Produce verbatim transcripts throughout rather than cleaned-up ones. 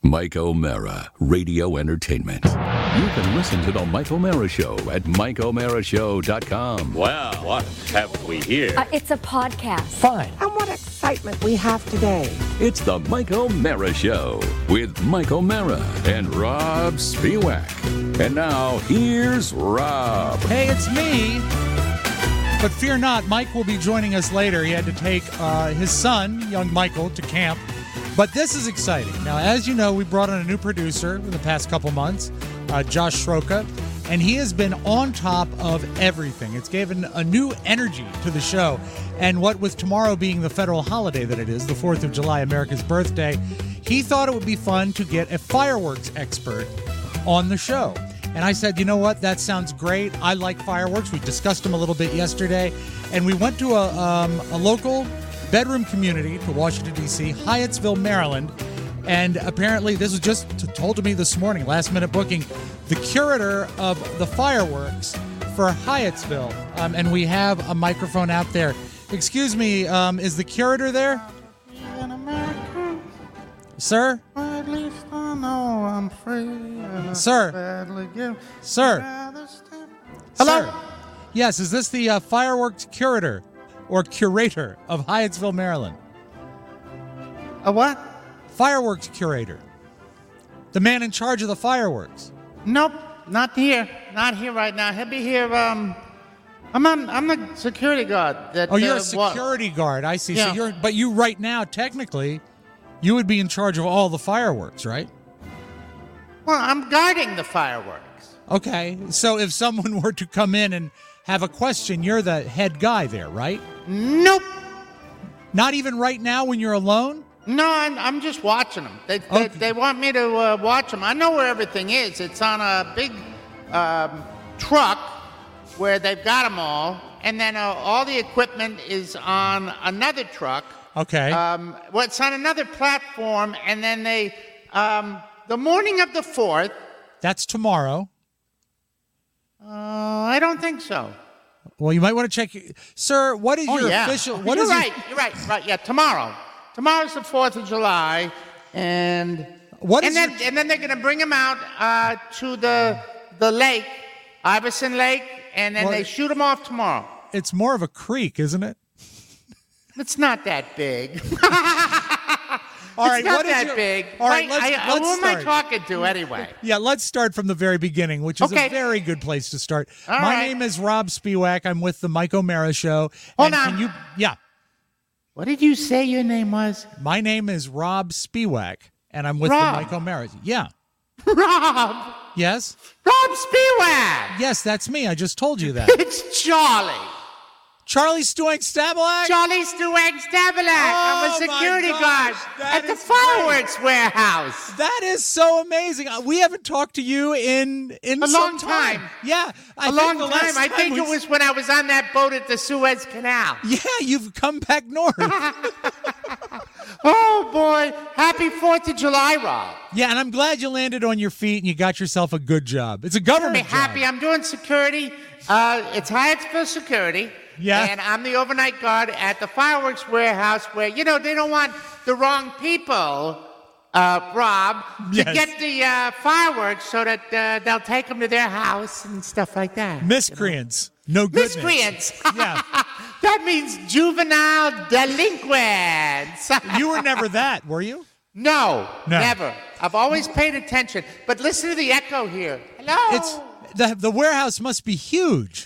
Mike O'Mara, Radio Entertainment. You can listen to The Mike O'Mara Show at mike o'mara show dot com. Well, what have we here? Uh, it's a podcast. Fine. And what excitement we have today. It's The Mike O'Mara Show with Mike O'Mara and Rob Spiewak. And now, here's Rob. Hey, it's me. But fear not, Mike will be joining us later. He had to take uh, his son, young Michael, to camp. But this is exciting. Now, as you know, we brought on a new producer in the past couple months, uh, Josh Schroka, and he has been on top of everything. It's given a new energy to the show. And what with tomorrow being the federal holiday that it is, the fourth of July, America's birthday, he thought it would be fun to get a fireworks expert on the show. And I said, you know what, that sounds great. I like fireworks. We discussed them a little bit yesterday. And we went to a, um, a local bedroom community to Washington, D C, Hyattsville, Maryland. And apparently, this was just told to me this morning, last minute booking, the curator of the fireworks for Hyattsville. Um, and we have a microphone out there. Excuse me, um, is the curator there? Sir? At least I know I'm free. Sir? Sir? Hello? Sir? Yes, is this the uh, fireworks curator or curator of Hyattsville, Maryland? A what? Fireworks curator. The man in charge of the fireworks. Nope, not here. Not here right now. He'll be here. Um, I'm on, I'm the security guard. That, Oh, you're uh, a security wa- guard. I see. Yeah. So you're, but you right now, technically, you would be in charge of all the fireworks, right? Well, I'm guarding the fireworks. Okay. So if someone were to come in and have a question, you're the head guy there, right? Nope. Not even right now when you're alone? No, I'm, I'm just watching them. They, Okay. they, they want me to uh, watch them. I know where everything is. It's on a big um, truck where they've got them all, and then uh, all the equipment is on another truck. Okay. Um, well, it's on another platform, and then they, um, the morning of the fourth. That's tomorrow. Uh, I don't think so. Well, you might want to check. Sir, what is Oh, your yeah. official... What you're is right. Your, You're right. Right. Yeah. Tomorrow. Tomorrow's the fourth of July, and What and is then your- and then they're going to bring them out uh, to the the lake, Iverson Lake, and then Well, they shoot them off tomorrow. it's more of a creek, isn't it? It's not that big. All right, it's not what is that your- big. All right, Wait, let's- I, let's who am start. I talking to anyway? Yeah, let's start from the very beginning, which is Okay. a very good place to start. All My right. name is Rob Spiewak. I'm with the Mike O'Mara Show. Hold and on. Can you, yeah, What did you say your name was? my name is Rob Spiewak, and I'm with Rob. the Mike O'Mara. Yeah. Rob. Yes? Rob Spiewak. Yes, that's me. I just told you that. It's Charlie. Charlie Stuang Stabalak? Charlie Stuang Stabalak. I'm Oh, a my security gosh, guard that at the is great. fireworks warehouse. That is so amazing. Uh, We haven't talked to you in in A some long time. Yeah, I A think long the time. last I think we- it was when I was on that boat at the Suez Canal. Yeah, you've come back north. Oh, boy. Happy fourth of July, Rob. Yeah, and I'm glad you landed on your feet and you got yourself a good job. It's a Very government happy. job. I'm doing security. Uh, it's Hyattsville Security. Yeah. And I'm the overnight guard at the fireworks warehouse where, you know, they don't want the wrong people, uh, Rob, to Yes. get the uh, fireworks so that uh, they'll take them to their house and stuff like that. Miscreants. No goodness. Miscreants. Yeah. That means juvenile delinquents. You were never that, were you? No, No. never. I've always paid attention. But listen to the echo here. Hello. It's the the warehouse must be huge.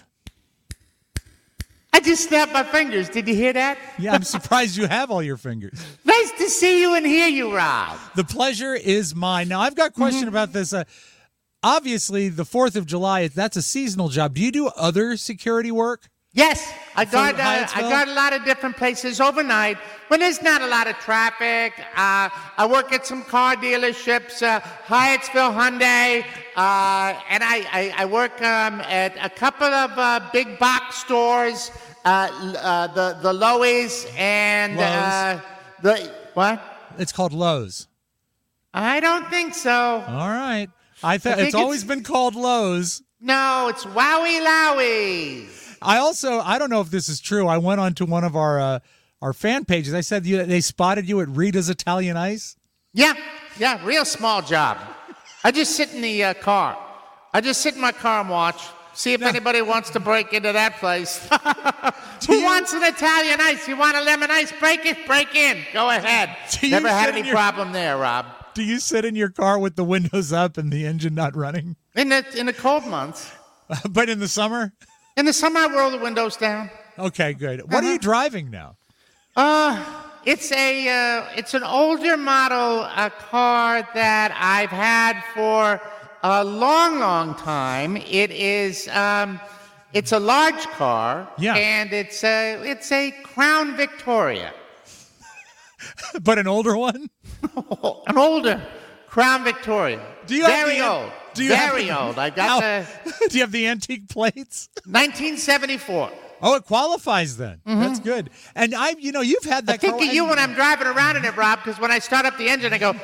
I just snapped my fingers. Did you hear that? Yeah, I'm surprised you have all your fingers. Nice to see you and hear you, Rob. The pleasure is mine. Now, I've got a question Mm-hmm. about this. Uh, obviously, the fourth of July, that's a seasonal job. Do you do other security work? Yes, I For got uh, I Hyattsville? got a lot of different places overnight when there's not a lot of traffic. Uh, I work at some car dealerships, uh, Hyattsville Hyundai, uh, and I, I, I work um, at a couple of uh, big box stores, uh, l- uh, the the Lowe's and uh, the what? It's called Lowe's. I don't think so. All right. I thought I think it's always it's- been called Lowe's. No, it's Wowie Lowies. I also, I don't know if this is true. I went on to one of our uh, our fan pages. I said you, they spotted you at Rita's Italian Ice. Yeah, yeah, real small job. I just sit in the uh, car. I just sit in my car and watch. See if No. anybody wants to break into that place. Who you- wants an Italian ice? You want a lemon ice? Break it, break in. Go ahead. Do you Never had sit in any your- problem there, Rob. Do you sit in your car with the windows up and the engine not running? In the in the cold months. But in the summer? In the summer, I roll the windows down. Okay, good. What are you driving now? Uh, it's a uh, it's an older model uh, car that I've had for a long, long time. It is um, it's a large car, Yeah. and it's a it's a Crown Victoria, But an older one? an older Crown Victoria. Do you have very the- old? do you have very the- old. I got How- the Do you have the antique plates? nineteen seventy-four. Oh, it qualifies then. That's good. And I, you know, you've had that. I think car- of you when I'm driving around in it, Rob, because when I start up the engine, I go,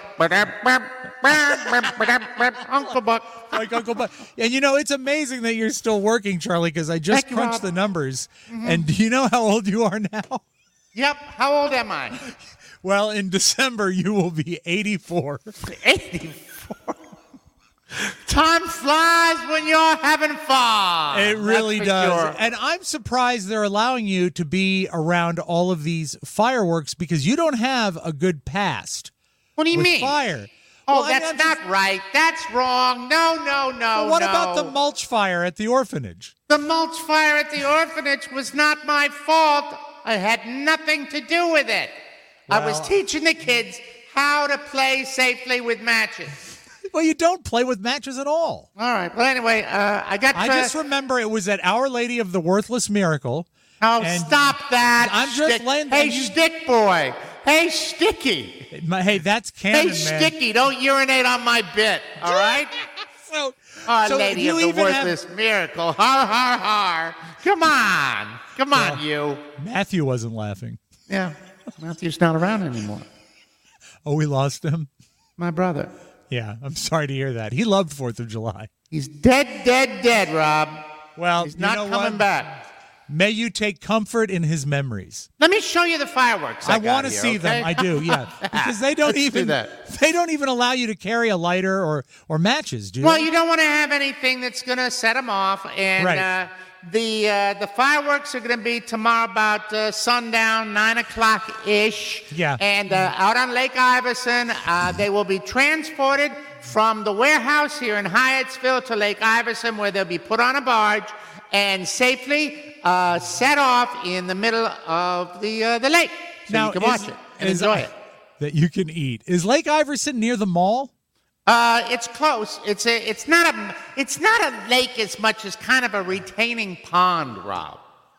Uncle Buck. like Uncle Buck. And you know, it's amazing that you're still working, Charlie, because I just Thank you, crunched Rob. the numbers. And do you know how old you are now? Yep. How old am I? Well, in December, you will be eighty-four. eighty-four. Time flies when you're having fun. It really That's for does. sure. And I'm surprised they're allowing you to be around all of these fireworks because you don't have a good past What do you with mean? fire. Oh, Well, I mean, that's I'm not just- right. That's wrong. No, no, no, But what no. about the mulch fire at the orphanage? The mulch fire at the orphanage was not my fault. I had nothing to do with it. I was Well- teaching the kids how to play safely with matches. Well, you don't play with matches at all. All right. Well, anyway, uh, I got. I to, just remember it was at Our Lady of the Worthless Miracle. Oh, and- stop that! I'm just Stick- laying- Hey, and you- stick boy. Hey, Sticky. My- hey, that's Hey, canon, man. Sticky. Don't urinate on my bit. All right. So, Our so Lady you of the even have- Worthless Miracle. Har, har, har. Come on. Come on, you. Matthew wasn't laughing. Yeah. Matthew's not around anymore. Oh, we lost him? My brother. Yeah, I'm sorry to hear that. He loved fourth of July. He's dead, dead, dead, Rob. Well, He's you not know coming what? back. May you take comfort in his memories. Let me show you the fireworks. I, I want to got see here, them. okay? I do, yeah. Because they don't Let's do even that. they don't even allow you to carry a lighter or or matches, do Well, they? you don't want to have anything that's going to set them off. And Right. uh, the uh, the fireworks are going to be tomorrow about uh, sundown, nine o'clock ish. Yeah. And uh, out on Lake Iverson, uh, they will be transported from the warehouse here in Hyattsville to Lake Iverson, where they'll be put on a barge and safely uh, set off in the middle of the uh, the lake, so now you can is- watch it and is- enjoy it. That you can eat. Is Lake Iverson near the mall? Uh, it's close. It's a. It's not a. It's not a lake as much as kind of a retaining pond, Rob.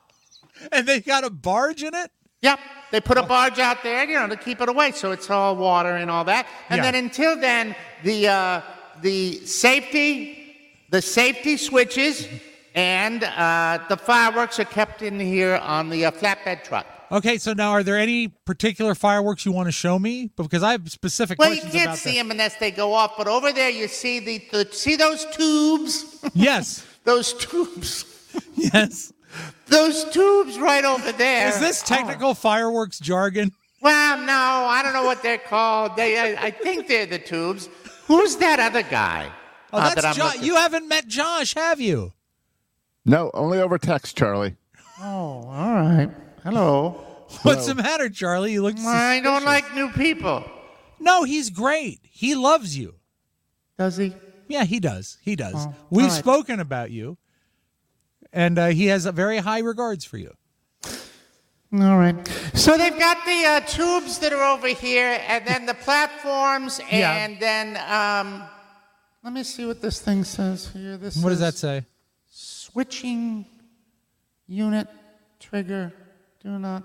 And they got a barge in it? Yep. They put a barge out there, you know, to keep it away, so it's all water and all that. And Yeah. then until then, the uh, the safety, the safety switches, and uh, the fireworks are kept in here on the uh, flatbed truck. Okay, so now are there any particular fireworks you want to show me? Because I have specific Well, you questions can't about see that. them unless they go off, but over there you see the, the see those tubes, Yes. those tubes. Yes. Those tubes right over there. Is this technical fireworks jargon? Well, no, I don't know what they're called. They, I, I think they're the tubes. Who's that other guy? Oh, uh, that's that I'm Jo- looking- you haven't met Josh, have you? No, only over text, Charlie. Oh, all right. Hello. What's the matter, Charlie? You look I don't suspicious. like new people. No, he's great. He loves you. Does he? Yeah, he does. He does. Oh, We've all right. spoken about you, and uh, he has a very high regards for you. All right. So they've got the uh, tubes that are over here, and then the platforms, Yeah. and then um, let me see what this thing says here. This What does that says say? Switching unit trigger. Do not.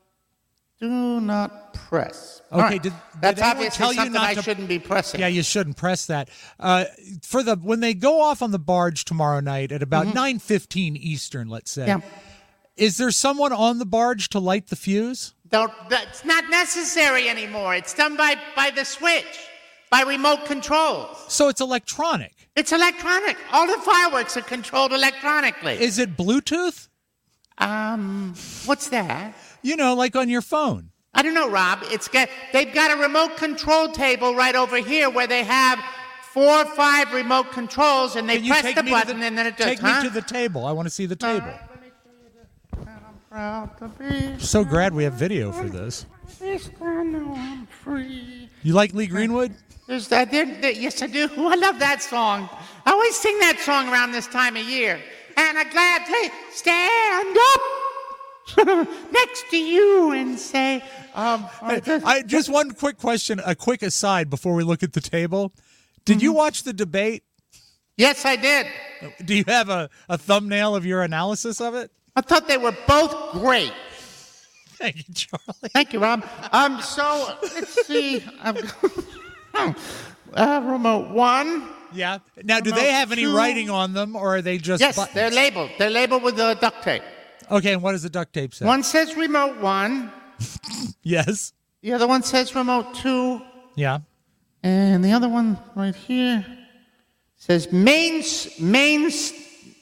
Do not press. All Okay, right. did- That's did anyone obviously tell you something not I to- shouldn't be pressing. Yeah, you shouldn't press that. Uh, for the when they go off on the barge tomorrow night at about nine fifteen Eastern, let's say. Yeah. Is there someone on the barge to light the fuse? Don't. That's not necessary anymore. It's done by by the switch, by remote controls. So it's electronic. It's electronic. All the fireworks are controlled electronically. Is it Bluetooth? um, what's that? You know, like on your phone. I don't know, Rob. It's got they've got a remote control table right over here where they have four or five remote controls, and they Can you press take the me to button, the- and then it does. Take huh? me to the table. I want to see the table. Let me show you the- and I'm proud to be So glad we have video for this. Yes, I know I'm free. You like Lee Greenwood? There's that, there, there, yes, I do. I love that song. I always sing that song around this time of year. And I gladly stand up next to you and say, um, I just, I just one quick question, a quick aside before we look at the table. Did Mm-hmm. you watch the debate? yes, I did. Do you have a, a thumbnail of your analysis of it? I thought they were both great. Thank you, Charlie. Thank you, Rob. Um, so let's see. I've got, uh, remote one. Yeah. Now, do Remote they have any two. writing on them, or are they just Yes, buttons? they're labeled. They're labeled with the duct tape. Okay, and what does the duct tape say? One says remote one. Yes. The other one says remote two. Yeah. And the other one right here says main, s- main, s-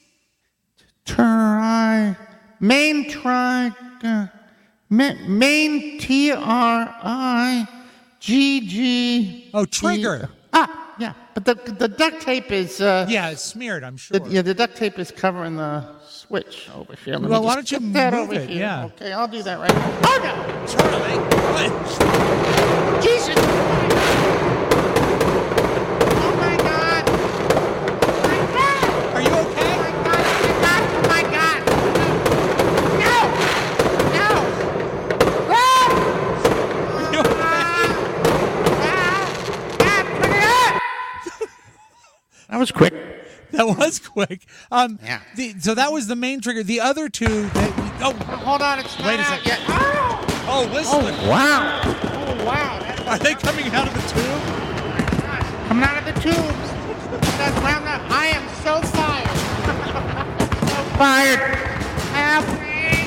tri, main tri, uh, ma- main T R I G G. Oh, trigger. Ah, yeah. But the the duct tape is. Uh, Yeah, it's smeared, I'm sure. the, yeah, the duct tape is covering the switch over here. Let me Well, why just don't you get that move over it? here. Yeah. Okay, I'll do that right now. Oh no! Charlie, what? Jesus! Oh my God! Oh my God! Are you okay? Oh my God! Oh my God! No! No! Ah! Are you okay? Ah! Ah! Put it up! That was quick. That was quick. Um, Yeah. The, so that was the main trigger. The other two. That, oh, Hold on, it's not Wait a out second. yet. Oh! oh, listen. Wow! Oh wow! That's Are they coming out of the tube? coming out of the tubes. That's round up. I am so fired. so fired. Help me.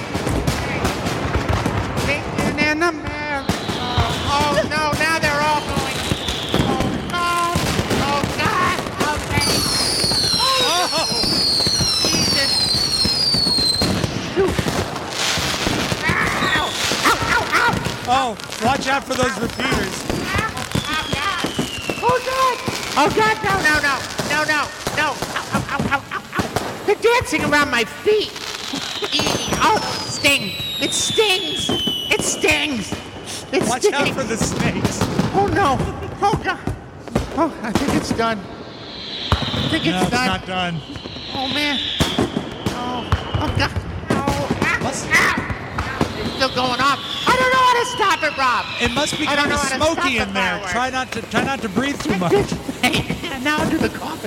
Lincoln and America. Oh no, now they're all going. Oh no. Oh God. Okay. Oh, Jesus. Shoot. Ow. Ow, ow, ow. Oh, watch out for those repeaters. Oh God! Oh God! Oh God! No! No! No! No! No! No! Ow! Ow! Ow! Ow! Ow! Ow! They're dancing around my feet. Eee. Oh! Sting! It stings! It stings! It Watch stings! out for the snakes. Oh no! Oh God! Oh, I think it's done. I think No, it's it's done. not done. Oh man! Oh! Oh God! Oh! Ow! What's- Ow! It's still going off. I don't know how to stop it, Rob. It must be I don't kind of know how to smoky stop in the there. fireworks. Try not to try not to breathe too much. Now I'll do the coughing.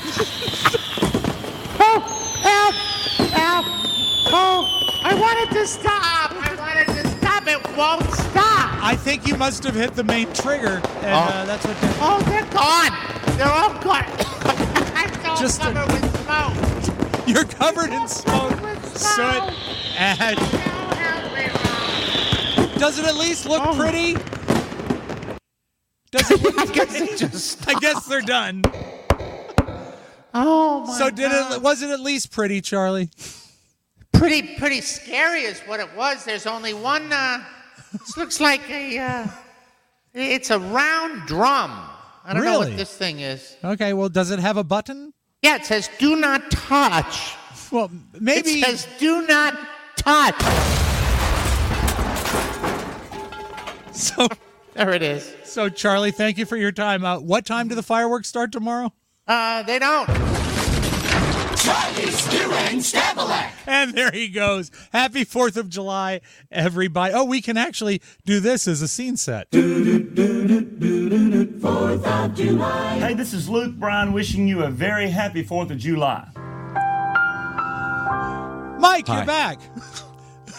Oh, help, help. Oh, I wanted to stop. I wanted to stop. It won't stop. I think you must have hit the main trigger, and uh, that's what. Did. Oh, they're gone. They're all gone. I'm so Just a- covered with smoke. You're covered in smoke, with soot, smoke. ash. Oh, help me, Rob. Does it at least look Oh. pretty? Does it look I guess pretty? it just. I guess they're done. Oh my So did God. it? Was it at least pretty, Charlie? Pretty, pretty scary is what it was. There's only one. Uh, this looks like a. Uh, it's a round drum. I don't know Really? what this thing is. Okay. Well, does it have a button? Yeah, it says "Do not touch." Well, maybe. It says "Do not touch." So, There it is. so Charlie, thank you for your time. Uh, what time do the fireworks start tomorrow? Uh, they don't. And there he goes. Happy fourth of July, everybody. Oh, we can actually do this as a scene set. Hey, this is Luke Bryan wishing you a very happy fourth of July. Mike, Hi. you're back.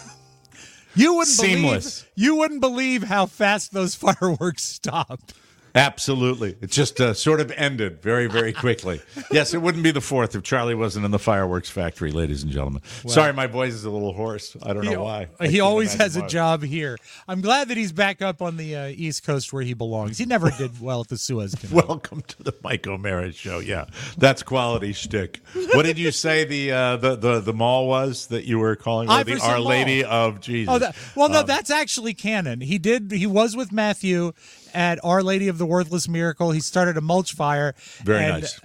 You wouldn't Seamless. believe you wouldn't believe how fast those fireworks stopped. Absolutely. It just uh, sort of ended very, very quickly. Yes, it wouldn't be the fourth if Charlie wasn't in the fireworks factory, ladies and gentlemen. Well, sorry, my voice is a little hoarse. I don't he, know why. He always has a job here. I'm glad that he's back up on the uh, East Coast where he belongs. He never did well at the Suez Canal. Welcome to the Mike O'Mara Show. Yeah, that's quality shtick. What did you say the uh, the, the the mall was that you were calling her? The Our Lady Mall. Of Jesus. Oh, that, well, no, um, that's actually canon. He did. He was with Matthew at Our Lady of the Worthless Miracle. He started a mulch fire. Very and nice.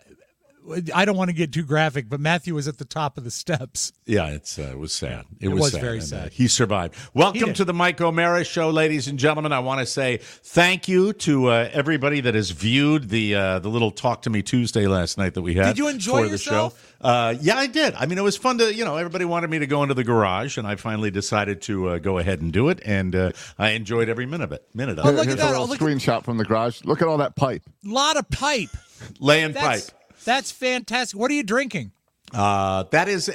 I don't want to get too graphic, but Matthew was at the top of the steps. Yeah, it's uh, it was sad. It, it was, was sad. very and, sad. Uh, he survived. Welcome he to the Mike O'Mara Show, ladies and gentlemen. I want to say thank you to uh, everybody that has viewed the uh, the little Talk to Me Tuesday last night that we had. Did you enjoy for yourself? The show. Uh, yeah, I did. I mean, it was fun to, you know, everybody wanted me to go into the garage, and I finally decided to uh, go ahead and do it, and uh, I enjoyed every minute of it. Minute of oh, it. Look Here's at that. a little Oh, look screenshot at- from the garage. Look at all that pipe. Lot of pipe. Laying That's, pipe. That's fantastic. What are you drinking? Uh, that is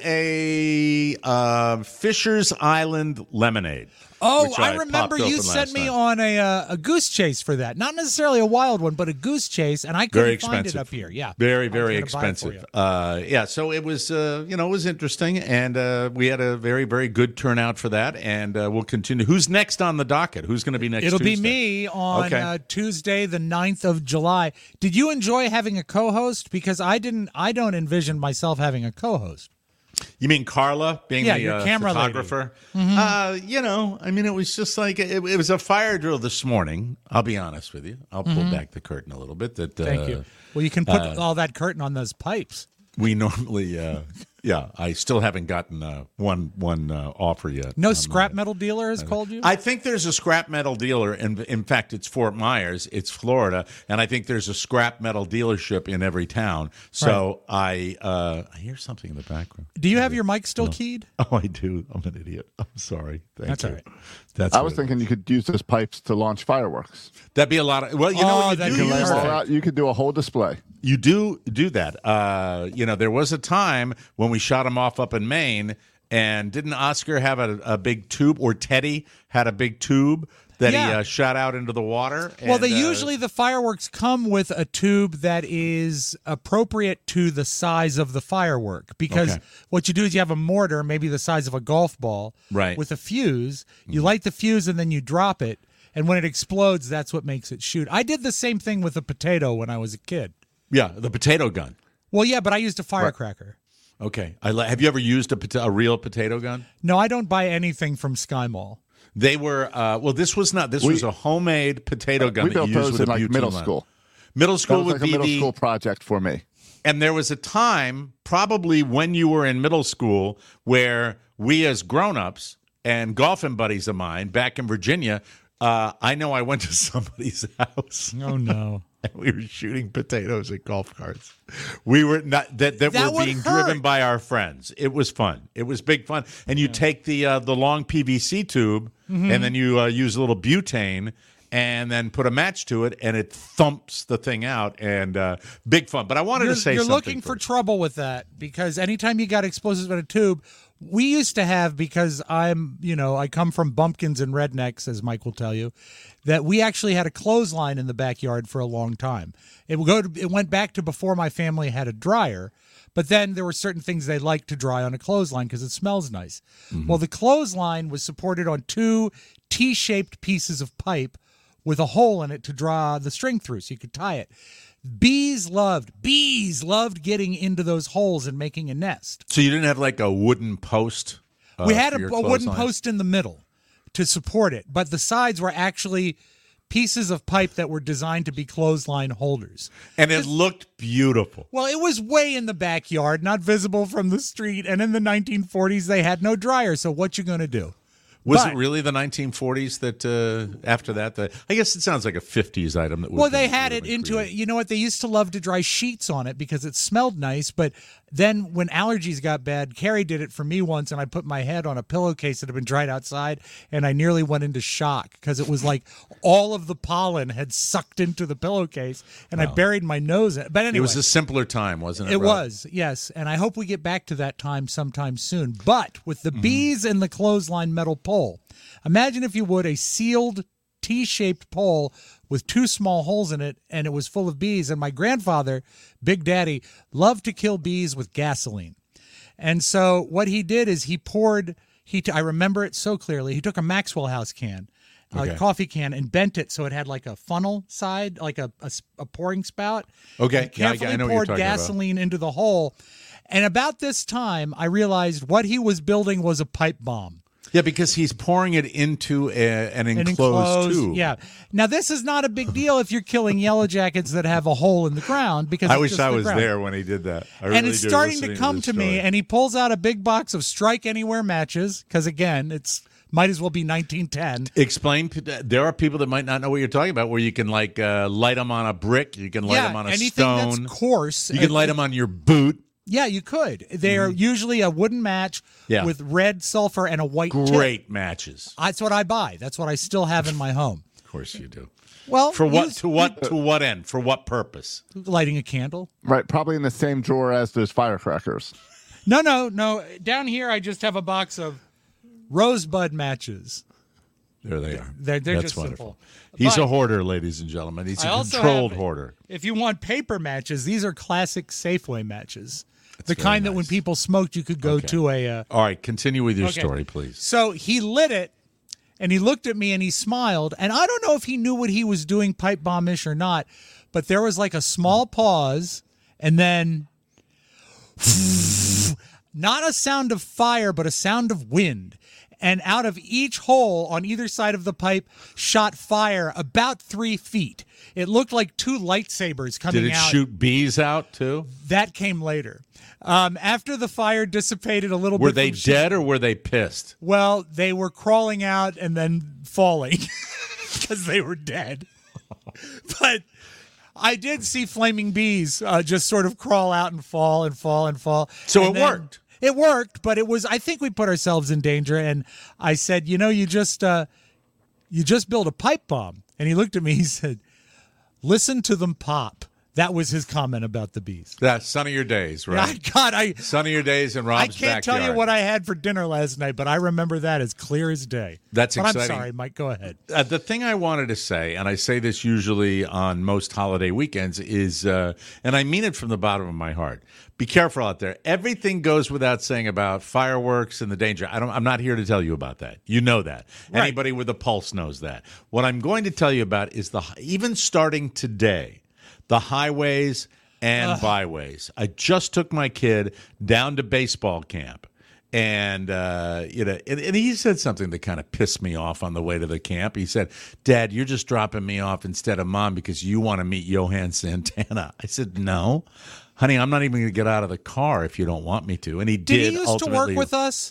a uh, Fisher's Island lemonade. Oh, which I, I remember popped you open sent last me night. on a uh, a goose chase for that. Not necessarily a wild one, but a goose chase, and I couldn't Very find it expensive. up here. Yeah, Very, I was very gonna buy it for expensive. you. Uh, yeah, so it was, uh, you know, it was interesting, and uh, we had a very, very good turnout for that, and uh, we'll continue. Who's next on the docket? Who's going to be next It'll Tuesday? be me on Okay. uh, Tuesday, the ninth of July. Did you enjoy having a co-host? Because I didn't. I don't envision myself having a co-host. You mean Carla being Yeah, the your uh, camera lady. photographer? Uh, you know, I mean, it was just like it, it was a fire drill this morning. I'll be honest with you. I'll pull back the curtain a little bit. That uh, Thank you. Well, you can put all that curtain on those pipes. we normally, uh, yeah. I still haven't gotten uh, one one uh, offer yet. No Um, scrap metal dealer has called you? I think there's a scrap metal dealer, and in fact, it's Fort Myers, it's Florida, and I think there's a scrap metal dealership in every town. So I uh, I hear something in the background. Do you have your mic still keyed? Oh, I do. I'm an idiot. I'm sorry. Thank That's you. all right. That's I what was it thinking is. you could use those pipes to launch fireworks. That'd be a lot of. Well, you know Oh, what you that'd do You can lay use them all that. out. You could do a whole display. You do do that. Uh, you know, there was a time when we shot him off up in Maine, and didn't Oscar have a, a big tube, or Teddy had a big tube that he Yeah. uh, shot out into the water? Well, and, they uh, usually, the fireworks come with a tube that is appropriate to the size of the firework, because Okay. what you do is you have a mortar, maybe the size of a golf ball, Right. with a fuse. You Mm-hmm. light the fuse and then you drop it, and when it explodes, that's what makes it shoot. I did the same thing with a potato when I was a kid. Yeah, the potato gun. Well, yeah, but I used a firecracker. Okay. I li- have you ever used a, pota- a real potato gun? No, I don't buy anything from Sky Mall. They were, uh, well, this was not, this We- was a homemade potato gun we that built you used those with in a like butane middle lamp. school. Middle That school was would like a be middle the, school project for me. and there was a time, probably when you were in middle school, where we as grown-ups and golfing buddies of mine back in Virginia, uh, I know I went to somebody's house. Oh, no. And we were shooting potatoes at golf carts. We were not that that, That were would being hurt. driven by our friends. It was fun. It was big fun. And you take the uh, the long P V C tube, Mm-hmm. and then you uh, use a little butane, and then put a match to it, and it thumps the thing out. And uh, big fun. But I wanted You're, to say you're something looking for first. trouble with that, because anytime you got explosives in a tube, we used to have, because I'm, you know, I come from bumpkins and rednecks, as Mike will tell you, that we actually had a clothesline in the backyard for a long time. It would go to, it went back to before my family had a dryer, but then there were certain things they liked to dry on a clothesline because it smells nice. Mm-hmm. Well, the clothesline was supported on two T-shaped pieces of pipe with a hole in it to draw the string through so you could tie it. Bees loved, bees loved getting into those holes and making a nest. So you didn't have like a wooden post? Uh, we had for a, your a wooden clothesline? post in the middle to support it, but the sides were actually pieces of pipe that were designed to be clothesline holders. And it looked beautiful. Well, it was way in the backyard, not visible from the street, and in the nineteen forties they had no dryer, so what you going to do? Was But- it really the nineteen forties that uh, after that? The, I guess it sounds like a fifties item. That would Well, have they been- had would it have been into it. created. You know what? They used to love to dry sheets on it because it smelled nice. But then when allergies got bad, Carrie did it for me once, and I put my head on a pillowcase that had been dried outside, and I nearly went into shock because it was like all of the pollen had sucked into the pillowcase, and I buried my nose in it. But anyway. It was a simpler time, wasn't it? It Rob? was, yes. And I hope we get back to that time sometime soon. But with the Mm-hmm. bees and the clothesline metal pole, imagine, if you would, a sealed T-shaped pole with two small holes in it, and it was full of bees. And my grandfather, Big Daddy, loved to kill bees with gasoline. And so what he did is he poured, he t- I remember it so clearly, he took a Maxwell House can, Okay. a coffee can, and bent it so it had like a funnel side, like a, a, a pouring spout. Okay. And Yeah, I- carefully I know what you're poured talking about. gasoline into the hole. And about this time, I realized what he was building was a pipe bomb. Yeah, because he's pouring it into a, an An enclosed, tube. Yeah. Now, this is not a big deal if you're killing yellow jackets that have a hole in the ground because I it's wish just I the was ground. there when he did that. I And really it's do, starting listening to come this to me, story. and he pulls out a big box of Strike Anywhere matches because, again, it's might as well be nineteen ten. Explain. There are people that might not know what you're talking about. Where you can like uh, light them on a brick, you can light yeah, them on a anything stone, that's coarse. you can uh, light them on your boot. Yeah, you could. They're usually a wooden match Yeah. with red sulfur and a white tip. Great matches. That's what I buy. That's what I still have in my home. Of course you do. Well, For what? use- To what? To what end? For what purpose? lighting a candle. Right, probably in the same drawer as those firecrackers. No, no, no. Down here, I just have a box of rosebud matches. There they are. They're, they're That's just wonderful. simple. He's But a hoarder, ladies and gentlemen. He's a I also controlled have- hoarder. If you want paper matches, these are classic Safeway matches. the very kind that when nice. people smoked, you could go Okay. to a. Uh, All right, continue with your Okay. story, please. So he lit it, and he looked at me and he smiled. And I don't know if he knew what he was doing pipe bomb-ish or not, but there was like a small pause, and then not a sound of fire, but a sound of wind. And out of each hole on either side of the pipe shot fire about three feet. It looked like two lightsabers coming Did it out. shoot bees out too? That came later. Um, after the fire dissipated a little Were bit. they from sh- dead or were they pissed? Well, they were crawling out and then falling because they were dead. But I did see flaming bees uh, just sort of crawl out and fall and fall and fall. So And it then- worked. It worked, but it was. I think we put ourselves in danger. And I said, you know, you just uh, you just built a pipe bomb. And he looked at me. He said, "Listen to them pop." That was his comment about the bees. That's son of your days, right? Yeah, God, I Son of your days in I Rob's can't backyard. tell you what I had for dinner last night, but I remember that as clear as day. That's but exciting. I'm sorry, Mike. Go ahead. Uh, the thing I wanted to say, and I say this usually on most holiday weekends, is, uh, and I mean it from the bottom of my heart. Be careful out there. Everything goes without saying about fireworks and the danger. I don't. I'm not here to tell you about that. You know that. Right. Anybody with a pulse knows that. What I'm going to tell you about is the even starting today, the highways and byways. I just took my kid down to baseball camp. And, uh, you know, and, and he said something that kind of pissed me off on the way to the camp. He said, "Dad, you're just dropping me off instead of Mom because you want to meet Johan Santana." I said, "No, honey, I'm not even going to get out of the car if you don't want me to." And he did. Did he used to ultimately. work with us?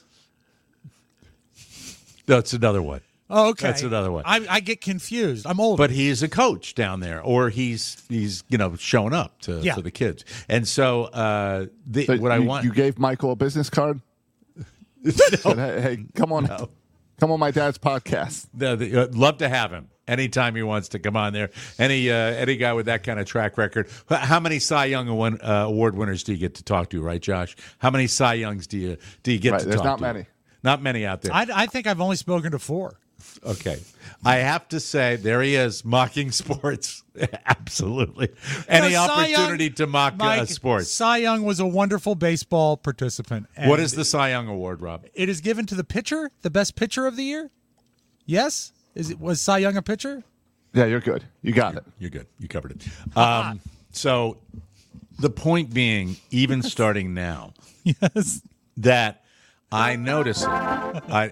That's another one. Oh, okay. That's another one. I, I get confused. I'm old. But he's a coach down there, or he's he's you know showing up to Yeah. for the kids. And so, uh, the, So what I you, want you gave Michael a business card? Said, hey, hey, come on, come on, my dad's podcast. The, the, uh, love to have him anytime he wants to come on there. Any uh, any guy with that kind of track record. H- How many Cy Young award, uh, award winners do you get to talk to, right, Josh? How many Cy Youngs do you do you get Right, to there's talk not to? many. Not many out there. I, I think I've only spoken to four. Okay. I have to say, there he is, mocking sports. Absolutely. Any No, Cy Young- opportunity to mock uh, Mike, sports. Cy Young was a wonderful baseball participant. and What is the Cy Young Award, Rob? It is given to the pitcher, the best pitcher of the year. Yes, is it was Cy Young a pitcher? Yeah, you're good. You got it. You're good. You covered it. Um, so the point being, even starting now, Yes. that I notice it. I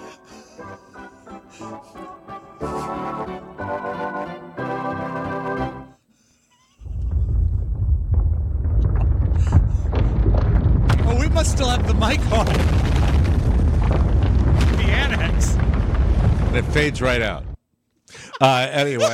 Oh, we must still have the mic on. The annex. it fades right out. Uh, anyway,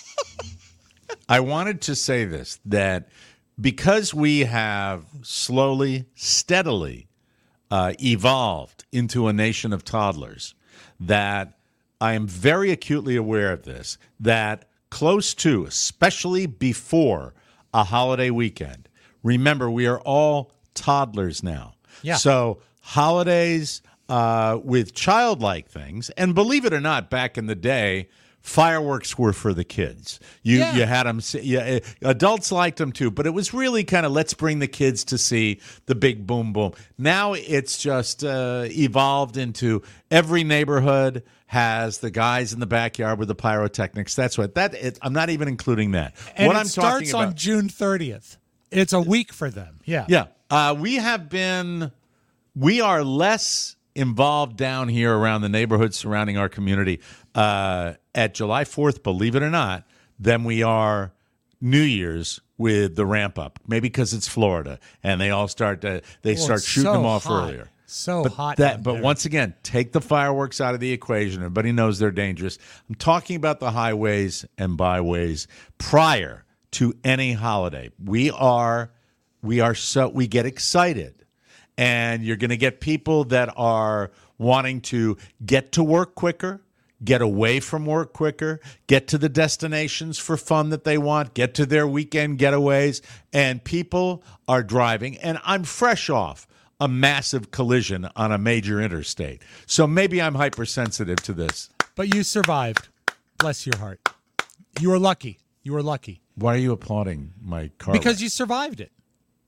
I wanted to say this, that because we have slowly, steadily uh, evolved into a nation of toddlers, that I am very acutely aware of this, that close to, especially before a holiday weekend, remember, we are all toddlers now. Yeah. So holidays uh, with childlike things, and believe it or not, back in the day, fireworks were for the kids. You Yeah. you had them. Yeah, adults liked them too, but it was really kind of let's bring the kids to see the big boom boom. Now it's just uh, evolved into every neighborhood has the guys in the backyard with the pyrotechnics. That's what that. It, I'm not even including that. And what it I'm starts talking about on June thirtieth. It's a week for them. Yeah. Yeah. Uh, we have been, we are less involved down here around the neighborhood surrounding our community uh, at July fourth, believe it or not, than we are New Year's with the ramp up. Maybe because it's Florida and they all start to, they Well, start it's shooting so them off hot. earlier. So But hot. that, down but there. once again, take the fireworks out of the equation. Everybody knows they're dangerous. I'm talking about the highways and byways prior to any holiday. We are, we are so we get excited, and you're going to get people that are wanting to get to work quicker, get away from work quicker, get to the destinations for fun that they want, get to their weekend getaways, and people are driving. And I'm fresh off a massive collision on a major interstate. So maybe I'm hypersensitive to this. But you survived. Bless your heart. You were lucky. You were lucky. Why are you applauding my car? Because wreck? you survived it.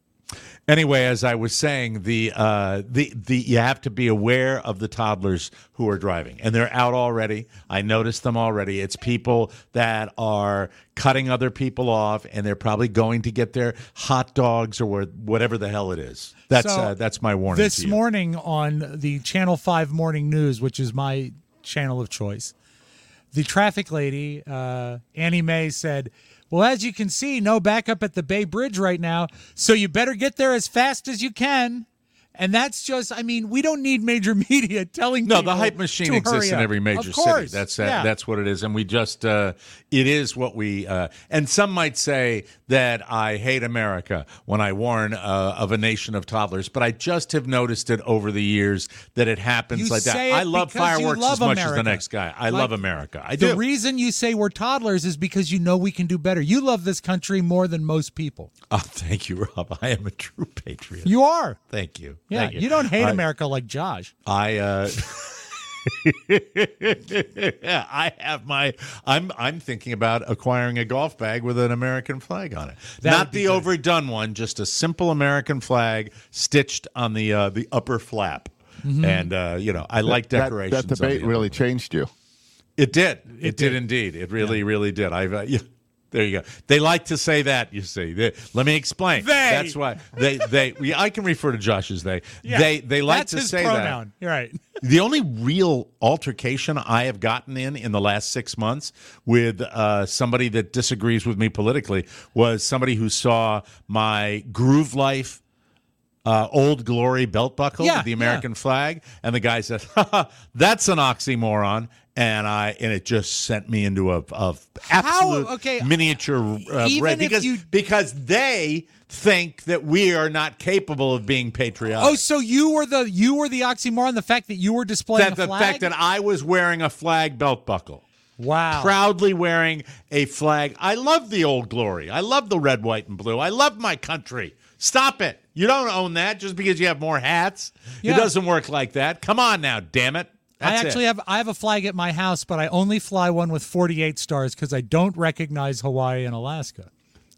Anyway, as I was saying, the uh, the the you have to be aware of the toddlers who are driving, and they're out already. I noticed them already. It's people that are cutting other people off, and they're probably going to get their hot dogs or whatever the hell it is. That's So, uh, that's my warning. This to you. morning on the Channel five Morning News, which is my channel of choice, the traffic lady, uh, Annie Mae, said, well, as you can see, no backup at the Bay Bridge right now, so you better get there as fast as you can. And that's just, I mean, we don't need major media telling No, people the hype machine to exists hurry in up. every major Of course. city. That's uh, yeah. that's what it is, and we just uh, it is what we. Uh, and some might say that I hate America when I warn uh, of a nation of toddlers, but I just have noticed it over the years that it happens You like that. say it I love because you fireworks love as much as America. the next guy. I Like, love America. I The do. reason you say we're toddlers is because you know we can do better. You love this country more than most people. oh, thank you, Rob. I am a true patriot. You are. Thank you. Yeah, Thank you. you don't hate I- America like Josh. I uh I have my I'm I'm thinking about acquiring a golf bag with an American flag on it. That would Not be the good. overdone one, just a simple American flag stitched on the uh, the upper flap. Mm-hmm. And uh, you know, I like That- decorations. That, on debate the really upper- changed you. It did. It, It did. did. indeed. It really, really did. I've uh, yeah. There you go. They like to say that. You see. They, let me explain. They. That's why they they. We, I can refer to Josh as they. Yeah, they they like that's to his say that. pronoun. You're right. The only real altercation I have gotten in in the last six months with uh, somebody that disagrees with me politically was somebody who saw my Groove Life uh, Old Glory belt buckle Yeah, with the American flag, and the guy said, "Haha, that's an oxymoron." And I and it just sent me into a, a absolute okay, miniature uh, even rage if because you- because they think that we are not capable of being patriotic. Oh, so you were the you were the oxymoron, the fact that you were displaying that a the flag? fact that I was wearing a flag belt buckle. wow. Proudly wearing a flag. I love the Old Glory. I love the red, white, and blue. I love my country. Stop it. You don't own that just because you have more hats. Yeah. It doesn't work like that. Come on now, damn it. That's I actually it. have I have a flag at my house, but I only fly one with forty-eight stars because I don't recognize Hawaii and Alaska.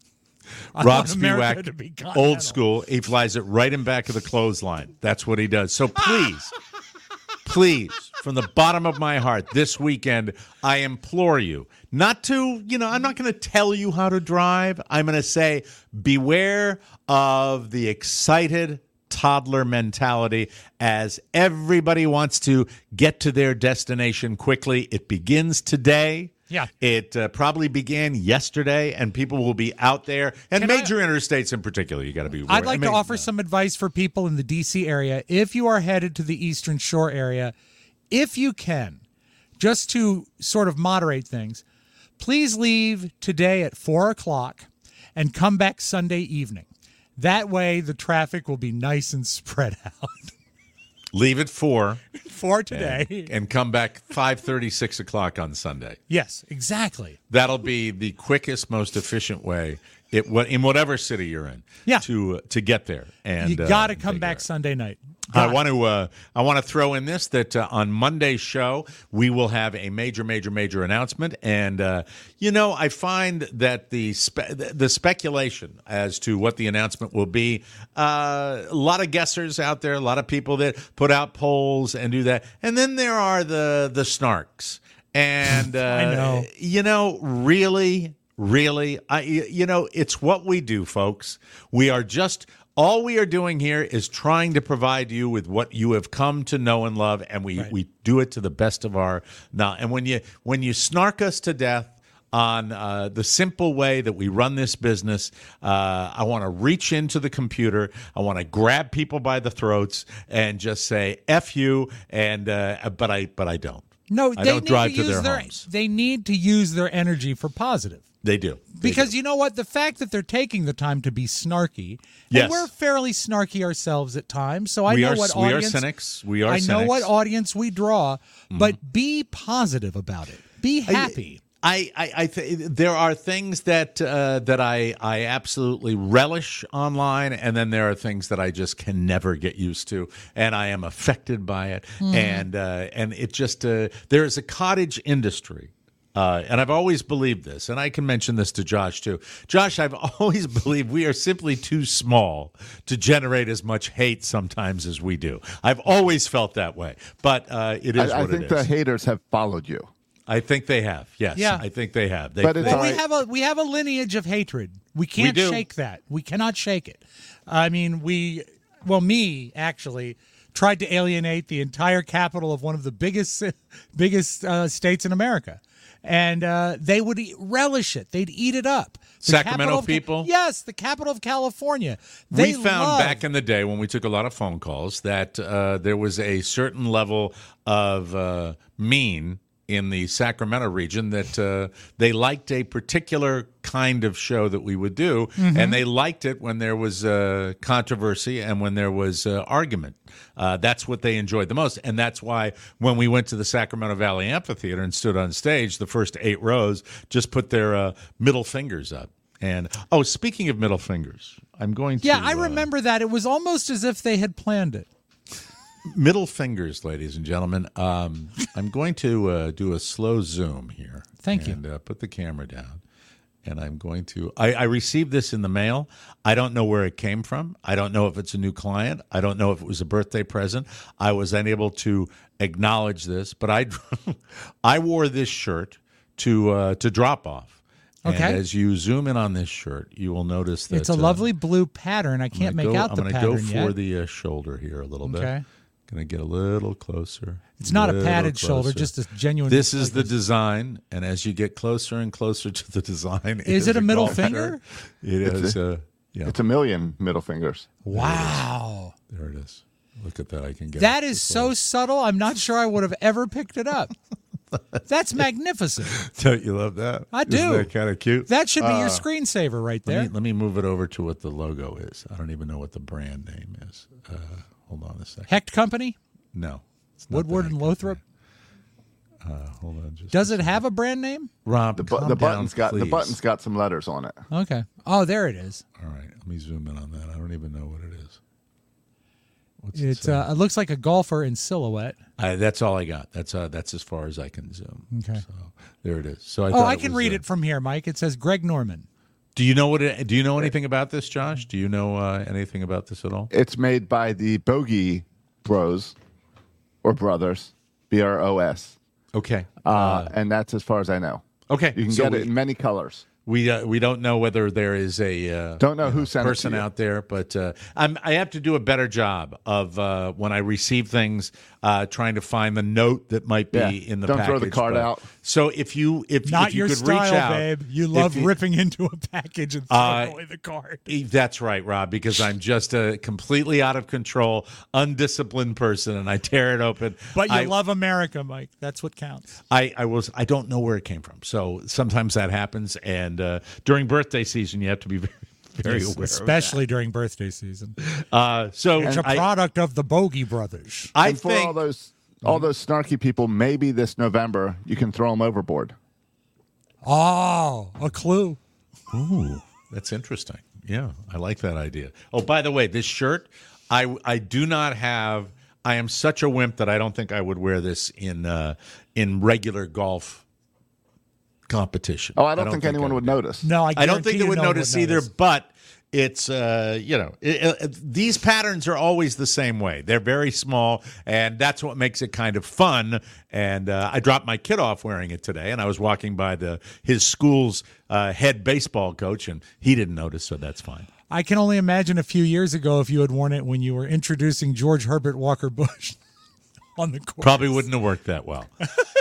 I Rob want America to be Spiewak, continental. old school. He flies it right in back of the clothesline. That's what he does. So please, please, from the bottom of my heart, this weekend, I implore you not to, you know, I'm not going to tell you how to drive. I'm going to say beware of the excited toddler mentality as everybody wants to get to their destination quickly. It begins today. Yeah. It uh, probably began yesterday, and people will be out there, and Can I- major interstates in particular. You got to be. I'd like I mean, to offer some advice for people in the D C area. If you are headed to the Eastern Shore area, if you can, just to sort of moderate things, please leave today at four o'clock and come back Sunday evening. That way, the traffic will be nice and spread out. Leave at four For today. and come back five thirty, six o'clock on Sunday. Yes, exactly. That'll be the quickest, most efficient way it, in whatever city you're in. Yeah. To uh, to get there, and You uh, got to and come take back care. Sunday night. I want to uh, I want to throw in this that uh, on Monday's show we will have a major, major, major announcement, and uh, you know I find that the spe- the speculation as to what the announcement will be, uh, a lot of guessers out there, a lot of people that put out polls and do that, and then there are the the snarks, and uh, I know, you know, really, really, I you know, it's what we do, folks. We are just. All we are doing here is trying to provide you with what you have come to know and love, and we, right. we do it to the best of our now. And when you when you snark us to death on uh, the simple way that we run this business, uh, I want to reach into the computer. I want to grab people by the throats and just say "F you," and uh, but I but I don't. No, I they don't need drive to, to use their their homes. They need to use their energy for positive. They do. They Because do. you know what? The fact that they're taking the time to be snarky, Yes. and we're fairly snarky ourselves at times, so I we know are what we audience, are cynics. We are I know cynics. what audience we draw, but be positive about it. Be happy. I, I, I th- there are things that uh, that I I absolutely relish online, and then there are things that I just can never get used to, and I am affected by it, Mm. and uh, and it just uh, there is a cottage industry. Uh, and I've always believed this, and I can mention this to Josh, too. Josh, I've always believed we are simply too small to generate as much hate sometimes as we do. I've always felt that way, but uh, it is I, I what think it the is. haters have followed you. I think they have, yes. Yeah. I think they have. They, But it's they- all We right. have a we have a lineage of hatred. We can't do. shake that. We cannot shake it. I mean, we well, me actually tried to alienate the entire capital of one of the biggest biggest uh, states in America. And uh, they would eat, relish it. They'd eat it up. The Sacramento capital of- people? Yes, the capital of California. They we found love- back in the day when we took a lot of phone calls that uh, there was a certain level of uh, mean in the Sacramento region that uh, they liked a particular kind of show that we would do, Mm-hmm. and they liked it when there was uh, controversy and when there was uh, argument. Uh, that's what they enjoyed the most, and that's why when we went to the Sacramento Valley Amphitheater and stood on stage, the first eight rows just put their uh, middle fingers up. And oh, speaking of middle fingers, I'm going to Yeah, I uh, remember that. It was almost as if they had planned it. middle fingers, ladies and gentlemen. Um, I'm going to uh, do a slow zoom here. Thank you. And uh, put the camera down. And I'm going to. I, I received this in the mail. I don't know where it came from. I don't know if it's a new client. I don't know if it was a birthday present. I was unable to acknowledge this, but I, I wore this shirt to uh, to drop off. Okay. And as you zoom in on this shirt, you will notice that It's a uh, lovely blue pattern. I I'm can't gonna make go- out the I'm pattern gonna go for yet. the uh, shoulder here a little bit. Okay. Going to get a little closer. It's not a Little padded shoulder, closer. just a genuine. This is like the this. design, and as you get closer and closer to the design, Is it a middle golf finger? shirt. It It's is. a- Uh, yeah, It's a million middle fingers. Wow. there it is. Look at that. I can get That it is so subtle. I'm not sure I would have ever picked it up. That's magnificent. Don't you love that? I do. Isn't that kind of cute? That should be your screensaver right let there. me, let me move it over to what the logo is. I don't even know what the brand name is. Uh, hold on a second. Hecht Company, No. It's not Woodward the and Heck Lothrop. Company. Uh, hold on. Just Does it have a brand name? Rob, The, bu- calm the down, button's got the please. button's got some letters on it. Okay. Oh, there it is. All right. Let me zoom in on that. I don't even know what it is. What's it It's say? uh, it looks like a golfer in silhouette. I, that's all I got. That's uh, that's as far as I can zoom. Okay. So there it is. So I Oh, thought I it can was, read uh, it from here, Mike. It says Greg Norman. Do you know what? It, do you know anything about this, Josh? Do you know uh, anything about this at all? It's made by the Bogey Bros or Brothers, B R O S, Okay. uh, and that's as far as I know. Okay. You can so get we, it in many colors. We uh, we don't know whether there is a uh, Don't know you who sent it to person you. out there, but uh, I'm, I have to do a better job of uh, when I receive things, uh, trying to find the note that might be Yeah. in the Don't package. throw the card but- out. So if you if Not if you your could style, reach out, babe. You if love you- ripping into a package and throwing Uh, away the card. That's right, Rob, because I'm just a completely out of control, undisciplined person, and I tear it open. But you I, love America, Mike. That's what counts. I, I was I don't know where it came from, so sometimes that happens. And uh, during birthday season, you have to be very, very aware. Especially during birthday season. Of that. Uh, so It's a I, product of the Bogey Brothers. I and for think all those all those snarky people, maybe this November you can throw them overboard. Oh, a clue. Ooh, that's interesting. Yeah, I like that idea. Oh, by the way, this shirt, I I do not have. I am such a wimp that I don't think I would wear this in uh, in regular golf competition. Oh, I don't, I don't think, think anyone would notice. No, I, I don't think they would no notice would either. Notice. But it's uh, you know it, it, these patterns are always the same way. They're very small, and that's what makes it kind of fun. And uh, I dropped my kid off wearing it today, and I was walking by the his school's uh, head baseball coach, and he didn't notice, so that's fine. I can only imagine a few years ago if you had worn it when you were introducing George Herbert Walker Bush on the course. Probably wouldn't have worked that well.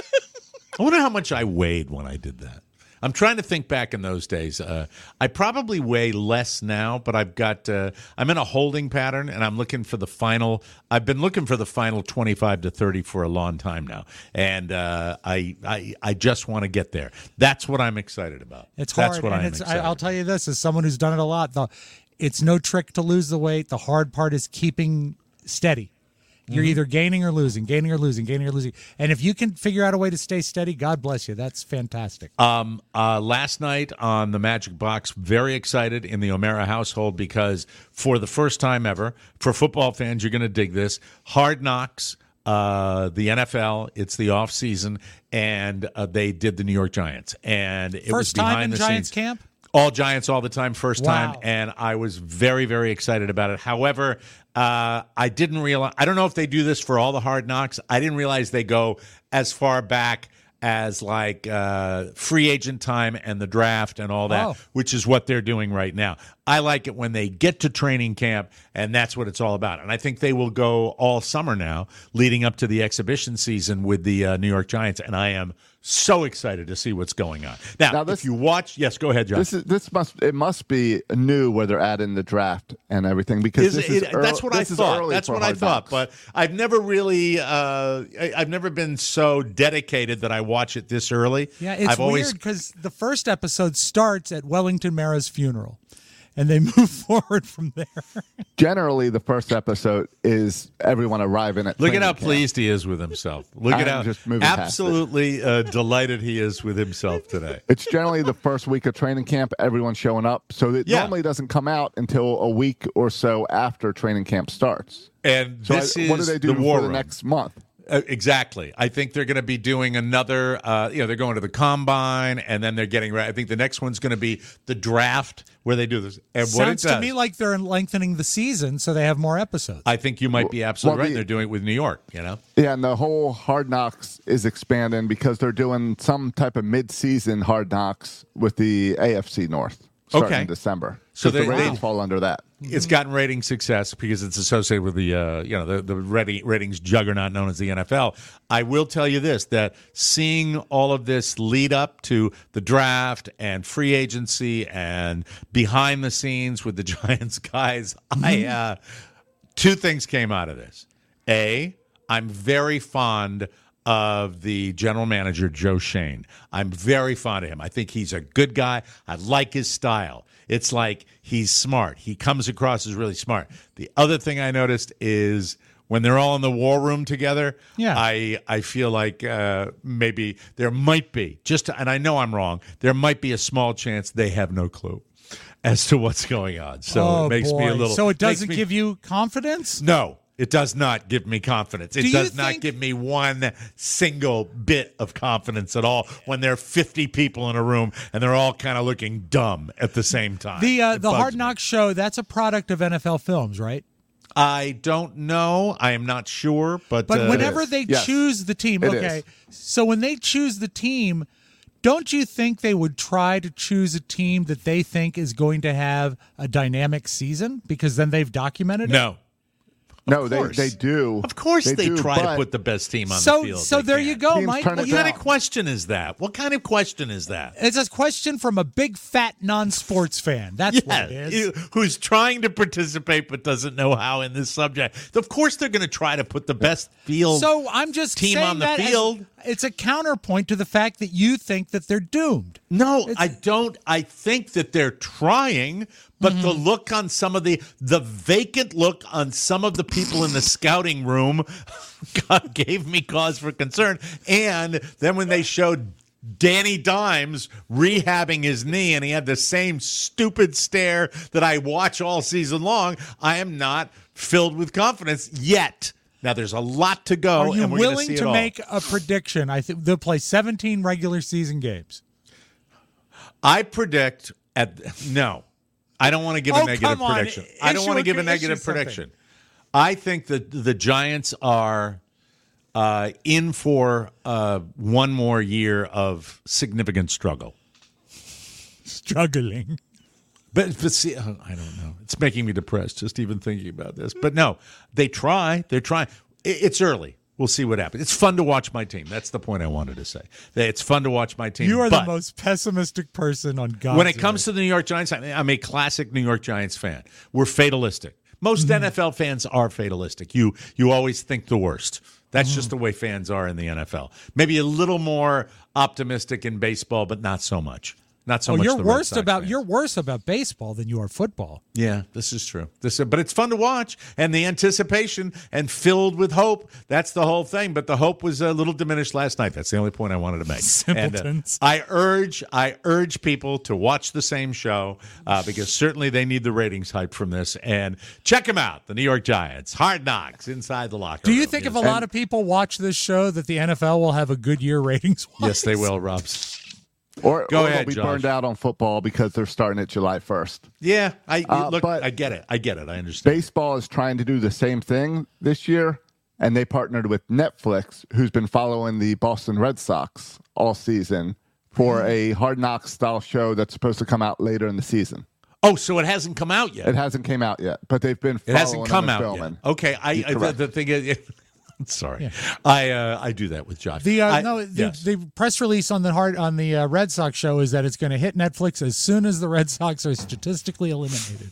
I wonder how much I weighed when I did that. I'm trying to think back in those days. Uh, I probably weigh less now, but I've got uh, I'm in a holding pattern, and I'm looking for the final. I've been looking for the final twenty-five to thirty for a long time now, and uh, I, I I just want to get there. That's what I'm excited about. It's hard. That's what and I'm it's, excited I, I'll tell you this, as someone who's done it a lot, the, it's no trick to lose the weight. The hard part is keeping steady. You're either gaining or losing, gaining or losing, gaining or losing. And if you can figure out a way to stay steady, God bless you. That's fantastic. Um, uh, last night on the Magic Box, very excited in the O'Mara household because for the first time ever, for football fans, you're going to dig this, Hard Knocks, uh, the N F L, it's the off season, and uh, they did the New York Giants. And it First was time behind in the Giants scenes. camp? All Giants all the time, first Wow. time, and I was very, very excited about it. However, uh, I didn't realize, I don't know if they do this for all the Hard Knocks. I didn't realize they go as far back as like uh, free agent time and the draft and all that, Oh. which is what they're doing right now. I like it when they get to training camp, and that's what it's all about. And I think they will go all summer now, leading up to the exhibition season with the uh, New York Giants, and I am so excited to see what's going on. Now, Now this- if you watch, yes, go ahead, John. This is this must it must be new where they're adding the draft and everything because Is this it- is early, that's what I this is thought. early That's for what I Hard thought. Knocks. But I've never really, uh, I, I've never been so dedicated that I watch it this early. Yeah, it's I've always, weird because the first episode starts at Wellington Mara's funeral, and they move forward from there. Generally, the first episode is everyone arriving at. Look at training how camp. pleased he is with himself. Look at I'm how just moving past it. absolutely uh, delighted he is with himself today. It's generally the first week of training camp. Everyone's showing up, so it Yeah. normally doesn't come out until a week or so after training camp starts. And So this I, is what do they do the war for the room. next month? Uh, exactly. I think they're going to be doing another, uh, you know, they're going to the combine, and then they're getting ready. I think the next one's going to be the draft where they do this. And what it Sounds to does, me like they're lengthening the season so they have more episodes. I think you might be absolutely Well, right. the- They're doing it with New York, you know? Yeah, and the whole Hard Knocks is expanding because they're doing some type of mid-season Hard Knocks with the A F C North starting Okay. in December. So So the they- ratings they- fall under that. It's gotten rating success because it's associated with the uh, you know the the rating, ratings juggernaut known as the N F L. I will tell you this: that seeing all of this lead up to the draft and free agency and behind the scenes with the Giants guys, I uh, two things came out of this. A, I'm very fond of the general manager, Joe Shane. I'm very fond of him. I think he's a good guy. I like his style. It's like he's smart. He comes across as really smart. The other thing I noticed is when they're all in the war room together, Yeah. I, I feel like uh, maybe there might be, just to, and I know I'm wrong, there might be a small chance they have no clue as to what's going on. So oh, it makes boy. me a little. So it makes doesn't me- give you confidence? No, it does not give me confidence. It Do you does not think- give me one single bit of confidence at all when there are fifty people in a room and they're all kind of looking dumb at the same time. The uh, It the bugs Hard me. Knocks show, that's a product of N F L Films, right? I don't know. I am not sure, but But uh, whenever is. they Yes. choose the team, It okay. is. So when they choose the team, don't you think they would try to choose a team that they think is going to have a dynamic season because then they've documented it? no. No, they, course. they do. Of course they, do, try to but put the best team on So the field. so They there can't. you go, Teams Mike. turn it What kind down. of question is that? What kind of question is that? It's a question from a big fat non-sports fan. That's what it is. you- who's trying to participate but doesn't know how in this subject. Of course, they're going to try to put the best field. So I'm just team saying on the that as- field. it's a counterpoint to the fact that you think that they're doomed. No, It's- I don't. I think that they're trying, but the look on some of the the vacant look on some of the people in the scouting room God, gave me cause for concern. And then when they showed Danny Dimes rehabbing his knee, and he had the same stupid stare that I watch all season long. I am not filled with confidence yet. Now, there's a lot to go. Are you and we're willing see to it make a prediction? I think they'll play seventeen regular season games. I predict at no. I don't want to give oh, a negative come on. prediction. I don't Issue want to a- give a issue negative something. prediction. I think that the Giants are uh, in for uh, one more year of significant struggle. Struggling. But, but see, uh, I don't know. It's making me depressed just even thinking about this. But no, they try. They're trying. It, it's early. We'll see what happens. It's fun to watch my team. That's the point I wanted to say. It's fun to watch my team. You are but the most pessimistic person on God's when it comes earth. to the New York Giants, I'm a classic New York Giants fan. We're fatalistic. Most Mm-hmm. N F L fans are fatalistic. You you always think the worst. That's Mm-hmm. just the way fans are in the N F L. Maybe a little more optimistic in baseball, but not so much. Not so oh, much. you're the Red worse Sox about fans. you're worse about baseball than you are football. Yeah, this is true. This, but it's fun to watch, and the anticipation and filled with hope. That's the whole thing. But the hope was a little diminished last night. That's the only point I wanted to make. Simpletons. And, uh, I urge, I urge people to watch the same show uh, because certainly they need the ratings hype from this. And check them out, the New York Giants, Hard Knocks inside the locker Do you room. think Yes. if a lot of people watch this show that the N F L will have a good year ratings? Yes, they will, Robs. Or, Go or ahead, they'll be Josh. burned out on football because they're starting at July first. Yeah, I Uh, look. but- I get it. I get it. I understand. Baseball is trying to do the same thing this year, and they partnered with Netflix, who's been following the Boston Red Sox all season, for a Hard Knocks style show that's supposed to come out later in the season. Oh, so it hasn't come out yet. It hasn't came out yet, but they've been It following hasn't come them and out filming. yet. Okay, I, I the, Correct. the thing is, sorry, I uh, I do that with Josh. The uh, I- no, the, yes. the press release on the hard on the uh, Red Sox show is that it's going to hit Netflix as soon as the Red Sox are statistically eliminated.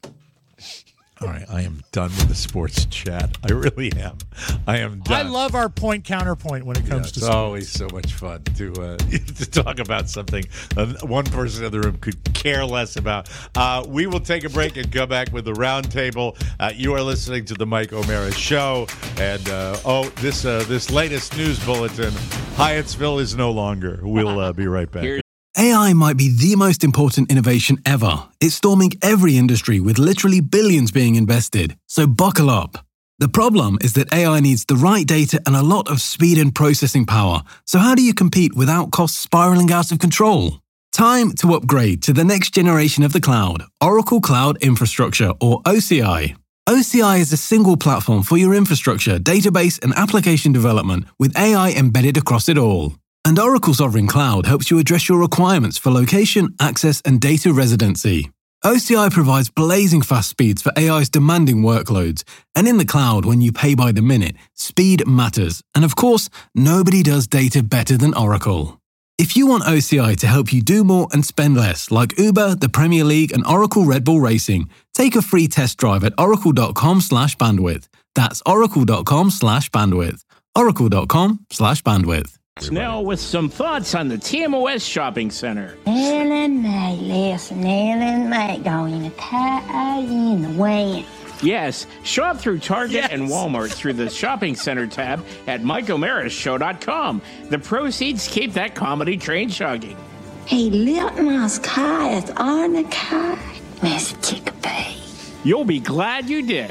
All right, I am done with the sports chat. I really am. I am I done. love our point counterpoint when it Yeah, comes it's to sports. always so much fun to uh, to talk about something uh, one person in the room could care less about. Uh, we will take a break and come back with the roundtable. Uh, you are listening to the Mike O'Mara Show, and uh, oh, this uh, this latest news bulletin: Hyattsville is no longer. We'll uh, be right back. Here- A I might be the most important innovation ever. It's storming every industry with literally billions being invested. So buckle up. The problem is that A I needs the right data and a lot of speed and processing power. So how do you compete without costs spiraling out of control? Time to upgrade to the next generation of the cloud, Oracle Cloud Infrastructure, or O C I. O C I is a single platform for your infrastructure, database, and application development with A I embedded across it all. And Oracle Sovereign Cloud helps you address your requirements for location, access, and data residency. O C I provides blazing fast speeds for A I's demanding workloads. And in the cloud, when you pay by the minute, speed matters. And of course, nobody does data better than Oracle. If you want O C I to help you do more and spend less, like Uber, the Premier League, and Oracle Red Bull Racing, take a free test drive at oracle.com slash bandwidth. That's oracle.com slash bandwidth. oracle.com slash bandwidth. Now with some thoughts on the T M O S Shopping Center. Ellen May, listen, Ellen May, going to tie in the way. Yes, shop through Target and Walmart through the Shopping Center tab at mike o'mara show dot com. The proceeds keep that comedy train chugging. He lit my skies on the car, Miss Chickabee. You'll be glad you did.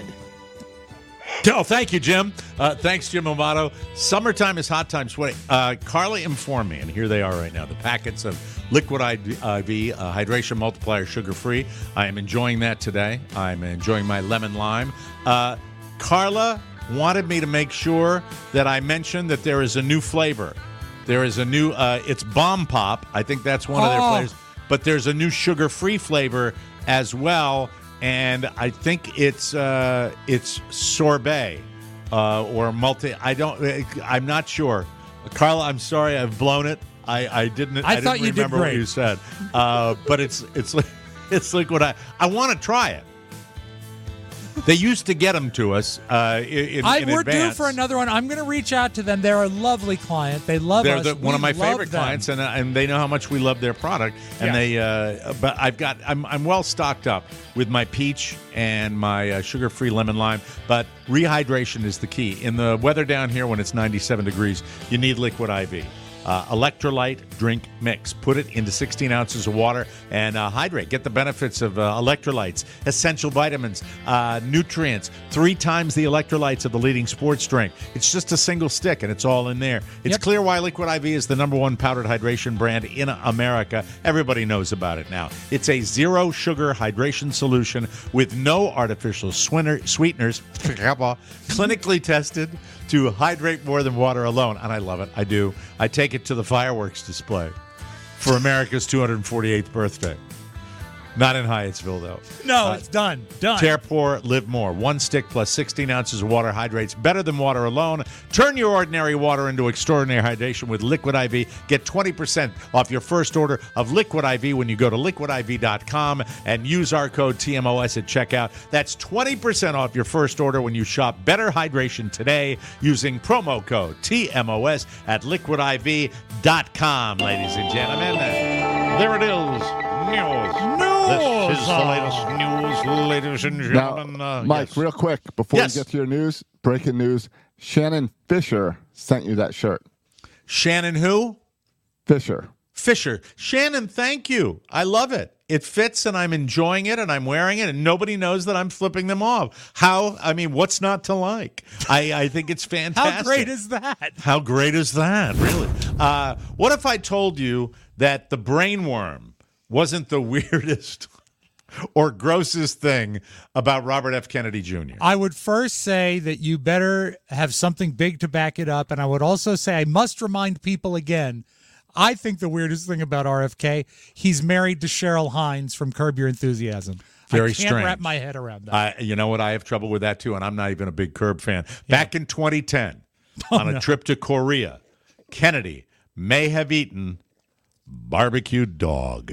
Oh, thank you, Jim. Uh, thanks, Jim Amato. Summertime is hot time sweating. Uh, Carly informed me, and here they are right now, the packets of Liquid I V uh, Hydration Multiplier Sugar-Free. I am enjoying that today. I'm enjoying my lemon lime. Uh, Carla wanted me to make sure that I mentioned that there is a new flavor. There is a new, uh, it's Bomb Pop. I think that's one of their Oh. flavors. But there's a new sugar-free flavor as well. And I think it's uh, it's sorbet uh, or multi. I don't. I'm not sure. Carla, I'm sorry, I've blown it. I, I didn't. I I, thought didn't you did remember what great. you said. Uh, but it's it's like it's like what I I want to try it. They used to get them to us uh, in, I, in we're advance. due for another one. I'm going to reach out to them. They're a lovely client. They love They're us. the, one We of my love favorite them. clients, and uh, and they know how much we love their product. And Yeah. they, uh, but I've got, I'm I'm well stocked up with my peach and my uh, sugar-free lemon lime. But rehydration is the key. In the weather down here, when it's ninety-seven degrees, you need Liquid I V. uh, electrolyte drink mix. Put it into sixteen ounces of water and uh, hydrate. Get the benefits of uh, electrolytes, essential vitamins, uh, nutrients, three times the electrolytes of the leading sports drink. It's just a single stick, and it's all in there. It's Yep. clear why Liquid I V is the number one powdered hydration brand in America. Everybody knows about it now. It's a zero-sugar hydration solution with no artificial swinner, sweeteners, clinically tested to hydrate more than water alone. And I love it. I do. I take it to the fireworks display for America's two hundred forty-eighth birthday. Not in Hyattsville, though. No, Uh, it's done. Done. Tear Pour, Live More. One stick plus sixteen ounces of water hydrates better than water alone. Turn your ordinary water into extraordinary hydration with Liquid I V. Get twenty percent off your first order of Liquid I V when you go to liquid I V dot com and use our code T M O S at checkout. That's twenty percent off your first order when you shop Better Hydration today using promo code T M O S at liquid I V dot com, ladies and gentlemen. There it is. News. This is the latest news, ladies and gentlemen. Now, Uh, Mike, yes. real quick, before Yes. we get to your news, breaking news, Shannon Fisher sent you that shirt. Shannon who? Fisher. Fisher. Shannon, thank you. I love it. It fits, and I'm enjoying it, and I'm wearing it, and nobody knows that I'm flipping them off. How, I mean, what's not to like? I, I think it's fantastic. How great is that? How great is that, really? Uh, what if I told you that the brainworm wasn't the weirdest or grossest thing about Robert F. Kennedy Junior? I would first say that you better have something big to back it up. And I would also say I must remind people again, I think the weirdest thing about R F K, he's married to Cheryl Hines from Curb Your Enthusiasm. Very I can't strange. wrap my head around that. I, you know what? I have trouble with that, too, and I'm not even a big Curb fan. Back in twenty ten, Oh, on a no. trip to Korea, Kennedy may have eaten barbecued dog.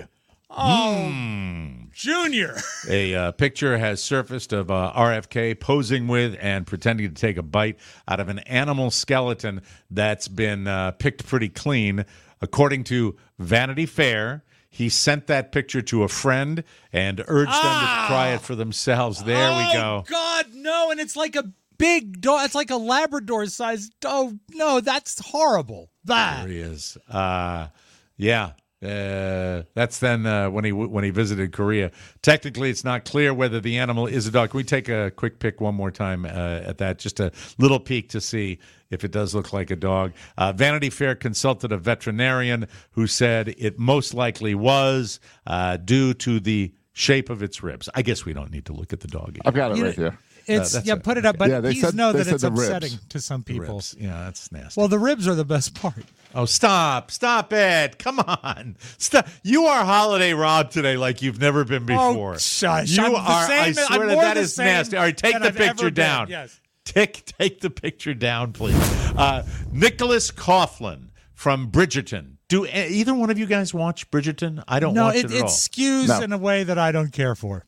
Oh, Mm. Junior. A uh, picture has surfaced of uh, R F K posing with and pretending to take a bite out of an animal skeleton that's been uh, picked pretty clean. According to Vanity Fair, he sent that picture to a friend and urged them to try it for themselves. There oh, we go. God, no. And it's like a big dog. It's like a Labrador-sized dog. No, that's horrible. That. There he is. Uh, yeah. Uh, that's then uh, when he when he visited Korea. Technically, it's not clear whether the animal is a dog. Can we take a quick pick one more time uh, at that? Just a little peek to see if it does look like a dog. Uh, Vanity Fair consulted a veterinarian who said it most likely was uh, due to the shape of its ribs. I guess we don't need to look at the dog. I've got it You right know, here. It's that's yeah, it. put it up, but Yeah, they please said- know they that said it's the ribs. upsetting to some people. Ribs. Yeah, that's nasty. Well, the ribs are the best part. Oh, stop. Stop it. Come on. Stop. You are Holiday Rob today like you've never been before. Oh, shush. You I'm the are, same- I swear I'm to more that the is same nasty. All right, take than the I've ever picture been. down. Yes. Take, take the picture down, please. Uh, Nicholas Coughlin from Bridgerton. Do e- either one of you guys watch Bridgerton? I don't No, watch it, it it at all. skews No. in a way that I don't care for.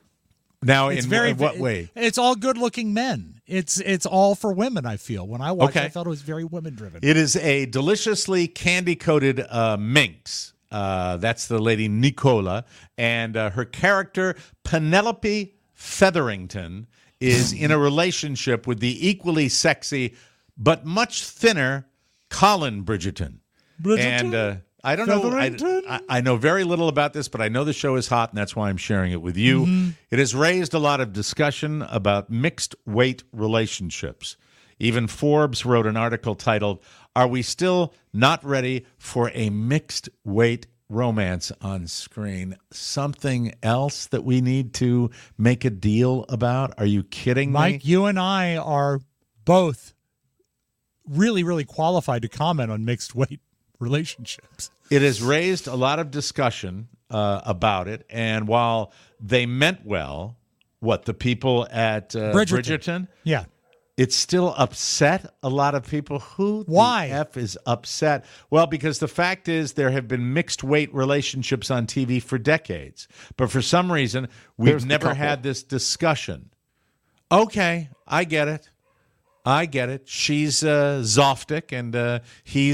Now, It's in, very in what way? It's all good-looking men. It's it's all for women. I feel when I watched, Okay. I felt it was very women-driven. It is a deliciously candy-coated uh, minx. Uh, that's the lady Nicola. And uh, her character, Penelope Featherington, is in a relationship with the equally sexy but much thinner Colin Bridgerton. Bridgerton? And uh, I don't know. I, Featherington? I, I know very little about this, but I know the show is hot, and that's why I'm sharing it with you. Mm-hmm. It has raised a lot of discussion about mixed weight relationships. Even Forbes wrote an article titled, "Are We Still Not Ready for a Mixed Weight Romance on Screen?" Something else that we need to make a deal about? Are you kidding Mike, me? you and I are both really, really qualified to comment on mixed weight relationships. It has raised a lot of discussion uh, about it, and while they meant well, what, the people at uh, Bridgerton. Bridgerton? Yeah. It's still upset a lot of people. Who Why? the F is upset? Well, because the fact is there have been mixed weight relationships on T V for decades. But for some reason, we've There's the never couple. had this discussion. Okay, I get it. I get it. She's uh, Zoftic and uh, he's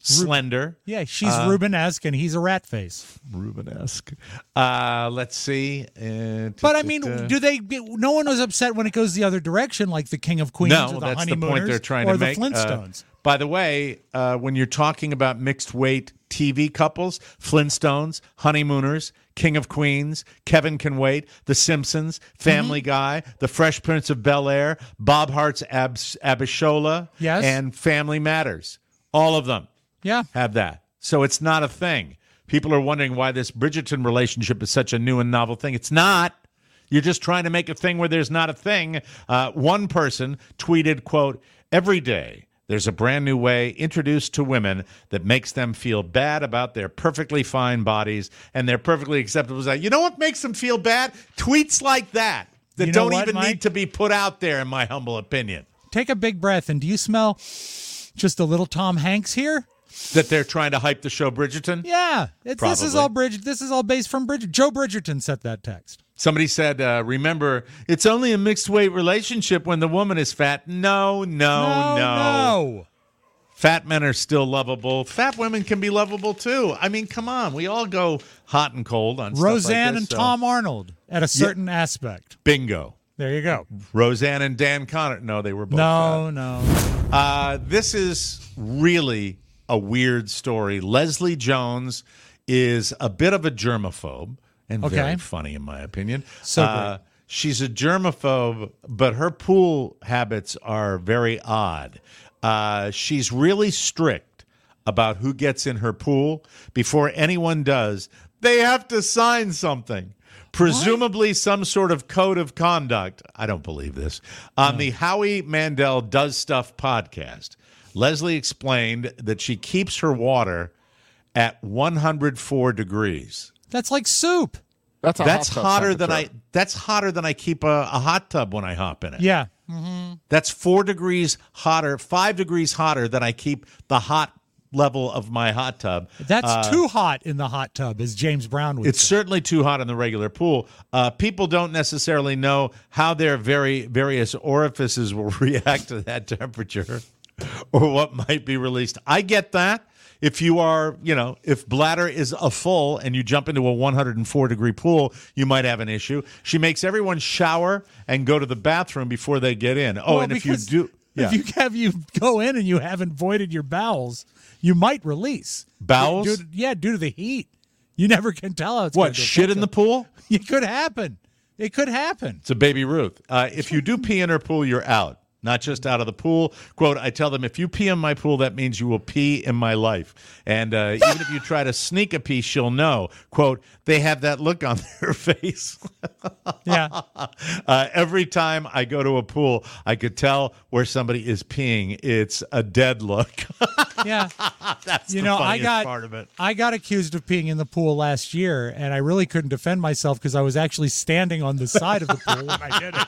slender. Yeah, she's Uh, Rubenesque and he's a rat face. Rubenesque. Uh, let's see. Uh, But I mean, do they? No one was upset when it goes the other direction, like the King of Queens no, or the that's the Honeymooners point they're trying or to the make. Flintstones. Uh, by the way, uh, when you're talking about mixed weight T V couples, Flintstones, Honeymooners, King of Queens, Kevin Can Wait, The Simpsons, Family Mm-hmm. Guy, The Fresh Prince of Bel-Air, Bob Hart's Abs- Abishola, Yes. and Family Matters. All of them Yeah. have that. So it's not a thing. People are wondering why this Bridgerton relationship is such a new and novel thing. It's not. You're just trying to make a thing where there's not a thing. Uh, one person tweeted, quote, every day there's a brand new way introduced to women that makes them feel bad about their perfectly fine bodies and their perfectly acceptable. You know what makes them feel bad? Tweets like that that You know don't what, even Mike? need to be put out there, in my humble opinion. Take a big breath, and do you smell just a little Tom Hanks here? That they're trying to hype the show Bridgerton? Yeah, it's, this is Probably. all Bridge. This is all based from Bridget. Joe Bridgerton set that text. Somebody said, uh, remember, it's only a mixed weight relationship when the woman is fat. No, no, no. no. Fat men are still lovable. Fat women can be lovable too. I mean, come on. We all go hot and cold on Roseanne stuff like this, and so- Tom Arnold at a certain aspect. Bingo. There you go. Roseanne and Dan Connor. No, they were both No, no. fat. Uh, this is really a weird story. Leslie Jones is a bit of a germaphobe and Okay. very funny in my opinion. So uh, she's a germaphobe, but her pool habits are very odd. Uh, she's really strict about who gets in her pool. Before anyone does, they have to sign something. Presumably some sort of code of conduct. I don't believe this. On the Howie Mandel Does Stuff podcast, Leslie explained that she keeps her water at one hundred four degrees. That's like soup. That's a That's hot tub hotter than I. temperature. That's hotter than I keep a, a hot tub when I hop in it. Yeah. That's four degrees hotter, five degrees hotter than I keep the hot level of my hot tub. That's Uh, too hot in the hot tub, as James Brown would It's say. certainly too hot in the regular pool. Uh, people don't necessarily know how their very various orifices will react to that temperature or what might be released. I get that. If you are, you know, if bladder is a full and you jump into a one hundred four degree pool, you might have an issue. She makes everyone shower and go to the bathroom before they get in. Oh, Well, and if you because do, yeah. If you have you go in and you haven't voided your bowels, you might release. Bowels? Due to- yeah, due to the heat. You never can tell how it's what, going to shit affect in the them. pool? It could happen. It could happen. It's a baby Ruth. Uh, if you do pee in her pool, you're out. Not just out of the pool. Quote, I tell them, if you pee in my pool, that means you will pee in my life. And uh, even if you try to sneak a pee, she'll know. Quote, they have that look on their face. Yeah. Uh, every time I go to a pool, I could tell where somebody is peeing. It's a dead look. Yeah. That's You the know, I funniest got part of it. I got accused of peeing in the pool last year, and I really couldn't defend myself because I was actually standing on the side of the pool when I did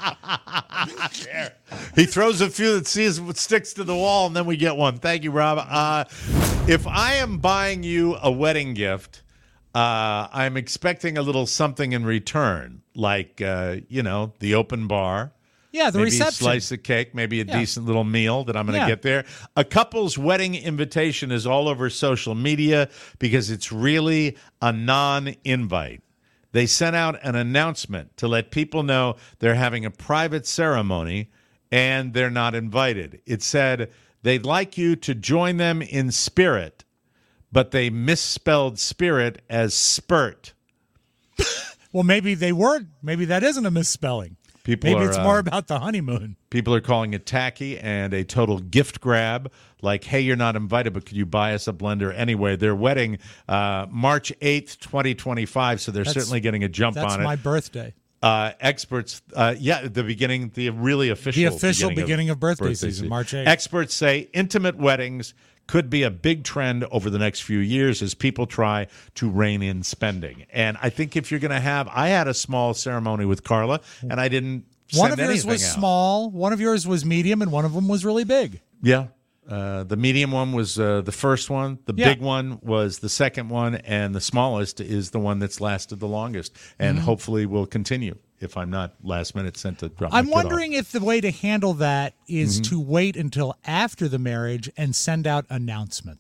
it. He throws a few that sees what sticks to the wall, and then we get one. Thank you, Rob. Uh, if I am buying you a wedding gift, uh, I'm expecting a little something in return, like, uh, you know, the open bar. Yeah, the maybe reception. a slice of cake, maybe a Yeah. decent little meal that I'm going to Yeah. get there. A couple's wedding invitation is all over social media because it's really a non-invite. They sent out an announcement to let people know they're having a private ceremony and they're not invited. It said they'd like you to join them in spirit, but they misspelled spirit as spurt. Well, maybe they weren't. Maybe that isn't a misspelling. People Maybe are, it's uh, more about the honeymoon. People are calling it tacky and a total gift grab. Like, hey, you're not invited, but could you buy us a blender anyway? Their wedding, uh, March eighth, twenty twenty-five, so they're That's- certainly getting a jump That's on it. my birthday. Uh, experts, uh, yeah, the beginning, the really official, The official beginning of birthday season, March eighth. Experts say intimate weddings could be a big trend over the next few years as people try to rein in spending. And I think if you're going to have, I had a small ceremony with Carla, and I didn't send One of yours anything was out. small, one of yours was medium, and one of them was really big. Yeah. Uh, the medium one was uh, the first one. The Yeah. big one was the second one. And the smallest is the one that's lasted the longest and Mm-hmm. hopefully will continue if I'm not last minute sent to drop my I'm kid wondering if the way to handle that is Mhm. to wait until after the marriage and send out announcements. off.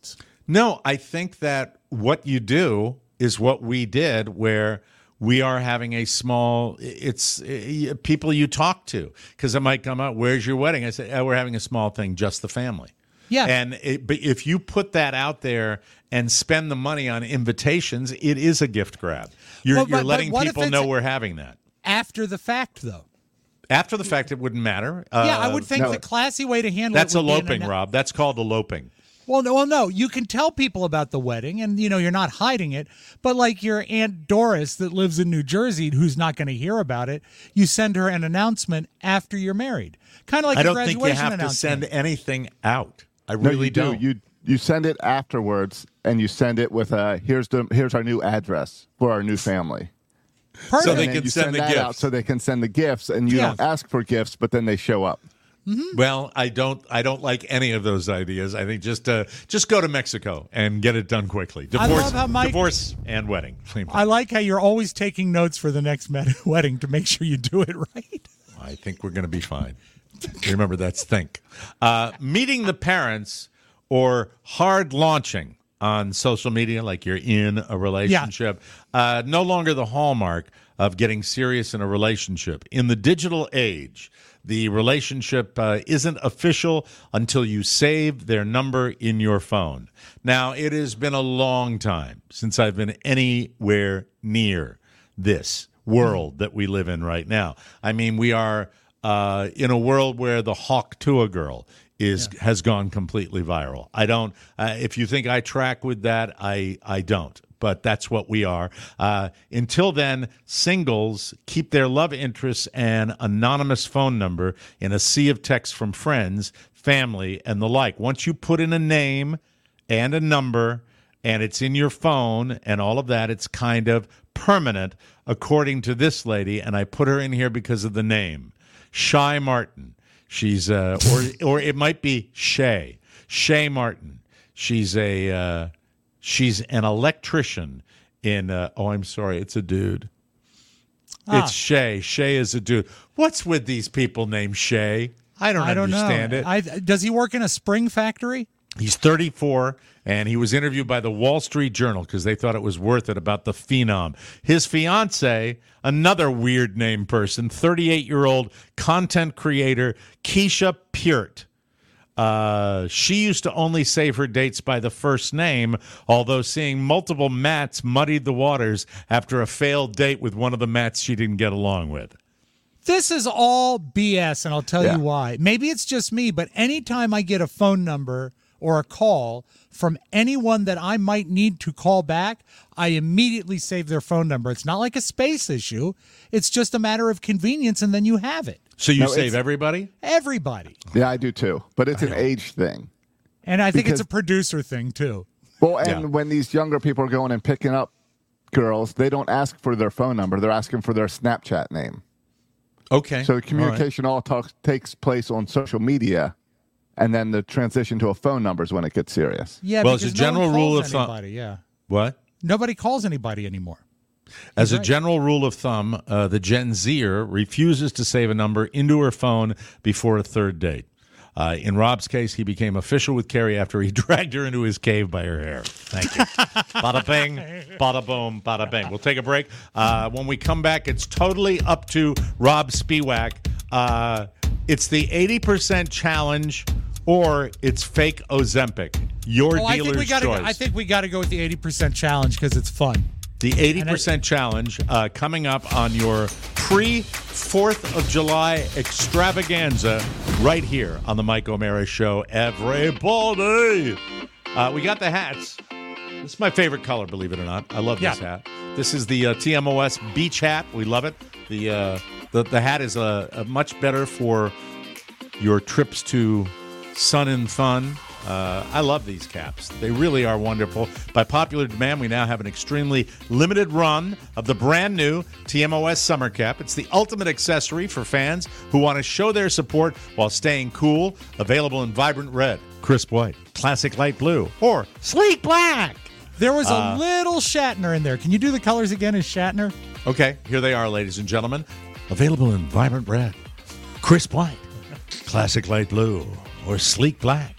No, I think that what you do is what we did, where we are having a small, it's uh, people you talk to, because it might come out, where's your wedding? I say, oh, we're having a small thing, just the family. Yeah. And it, but if you put that out there and spend the money on invitations, it is a gift grab. You're, Well, but- you're but letting what if people it's- know we're having that. After the fact, though. After the fact, it wouldn't matter. yeah, I Uh, would think no. the classy way to handle That's it would be an eloping, annou- Rob. That's called eloping. Well, no, well, no. You can tell people about the wedding, and you know you're not hiding it. But like your Aunt Doris that lives in New Jersey, who's not going to hear about it, you send her an announcement after you're married, kind of like I a don't think graduation you have to announcement. send anything out. I No, really you do. don't. You you send it afterwards, and you send it with a here's the here's our new address for our new family. Perfect. So And they then can you send the that gifts. out so they can send the gifts, and you Yeah. don't ask for gifts, but then they show up. Well, I don't. I don't like any of those ideas. I think just uh, just go to Mexico and get it done quickly. I Divorce, love how Mike- divorce and wedding. I like how you're always taking notes for the next med- wedding to make sure you do it right. I think we're going to be fine. Remember, that's think. Uh, meeting the parents or hard launching on social media, like you're in a relationship, uh, no longer the hallmark of getting serious in a relationship. In the digital age, the relationship uh, isn't official until you save their number in your phone. Now, it has been a long time since I've been anywhere near this world that we live in right now. I mean, we are uh, in a world where the Hawk Tuah girl is yeah. has gone completely viral. I don't. Uh, if you think I track with that, I I don't. But that's what we are. Uh, until then, singles keep their love interests and anonymous phone number in a sea of texts from friends, family, and the like. Once you put in a name and a number, and it's in your phone and all of that, it's kind of permanent, according to this lady. And I put her in here because of the name, Shy Martin. She's uh, or or it might be Shay, Shay Martin. She's a uh, she's an electrician in. Uh, oh, I'm sorry, it's a dude. Ah. It's Shay. Shay is a dude. What's with these people named Shay? I don't, I don't understand know. it. I, does he work in a spring factory? He's thirty-four, and he was interviewed by the Wall Street Journal because they thought it was worth it about the phenom. His fiance, another weird name person, thirty-eight-year-old content creator Keisha Peart. Uh, she used to only save her dates by the first name, although seeing multiple Matts muddied the waters after a failed date with one of the Matts she didn't get along with. This is all B S, and I'll tell Yeah. you why. Maybe it's just me, but anytime I get a phone number or a call from anyone that I might need to call back, I immediately save their phone number. It's not like a space issue. It's just a matter of convenience, and then you have it. So you No, save it's- everybody? Everybody. Yeah, I do too. But it's an age thing. And I think Because- it's a producer thing, too. Well, and Yeah. when these younger people are going and picking up girls, they don't ask for their phone number. They're asking for their Snapchat name. Okay. So the communication all, talks, takes place on social media, and then the transition to a phone number is when it gets serious. Yeah, Well, as because a general no one rule calls of thumb- anybody, yeah. What? Nobody calls anybody anymore. As a right. general rule of thumb, uh, the Gen Zer refuses to save a number into her phone before a third date. Uh, in Rob's case, he became official with Carrie after he dragged her into his cave by her hair. Thank you. Bada bing, bada boom, bada bing. We'll take a break. Uh, when we come back, it's totally up to Rob Spiewak. Uh, it's the eighty percent challenge, or it's fake Ozempic. Your Oh, I think dealer's we gotta. choice. I think we got to go with the eighty percent challenge because it's fun. The eighty percent challenge uh, coming up on your pre-fourth of July extravaganza right here on the Mike O'Mara Show. Everybody! Uh, we got the hats. This is my favorite color, believe it or not. I love this Yeah. hat. This is the uh, T M O S Beach Hat. We love it. The uh, the, the hat is uh, uh, much better for your trips to sun and fun. Uh, I love these caps. They really are wonderful. By popular demand, we now have an extremely limited run of the brand new T M O S Summer Cap. It's the ultimate accessory for fans who want to show their support while staying cool. Available in vibrant red, crisp white, classic light blue, or sleek black. There was a Uh, little Shatner in there. Can you do the colors again as Shatner? Okay, here they are, ladies and gentlemen. Available in vibrant red, crisp white, classic light blue, or sleek black.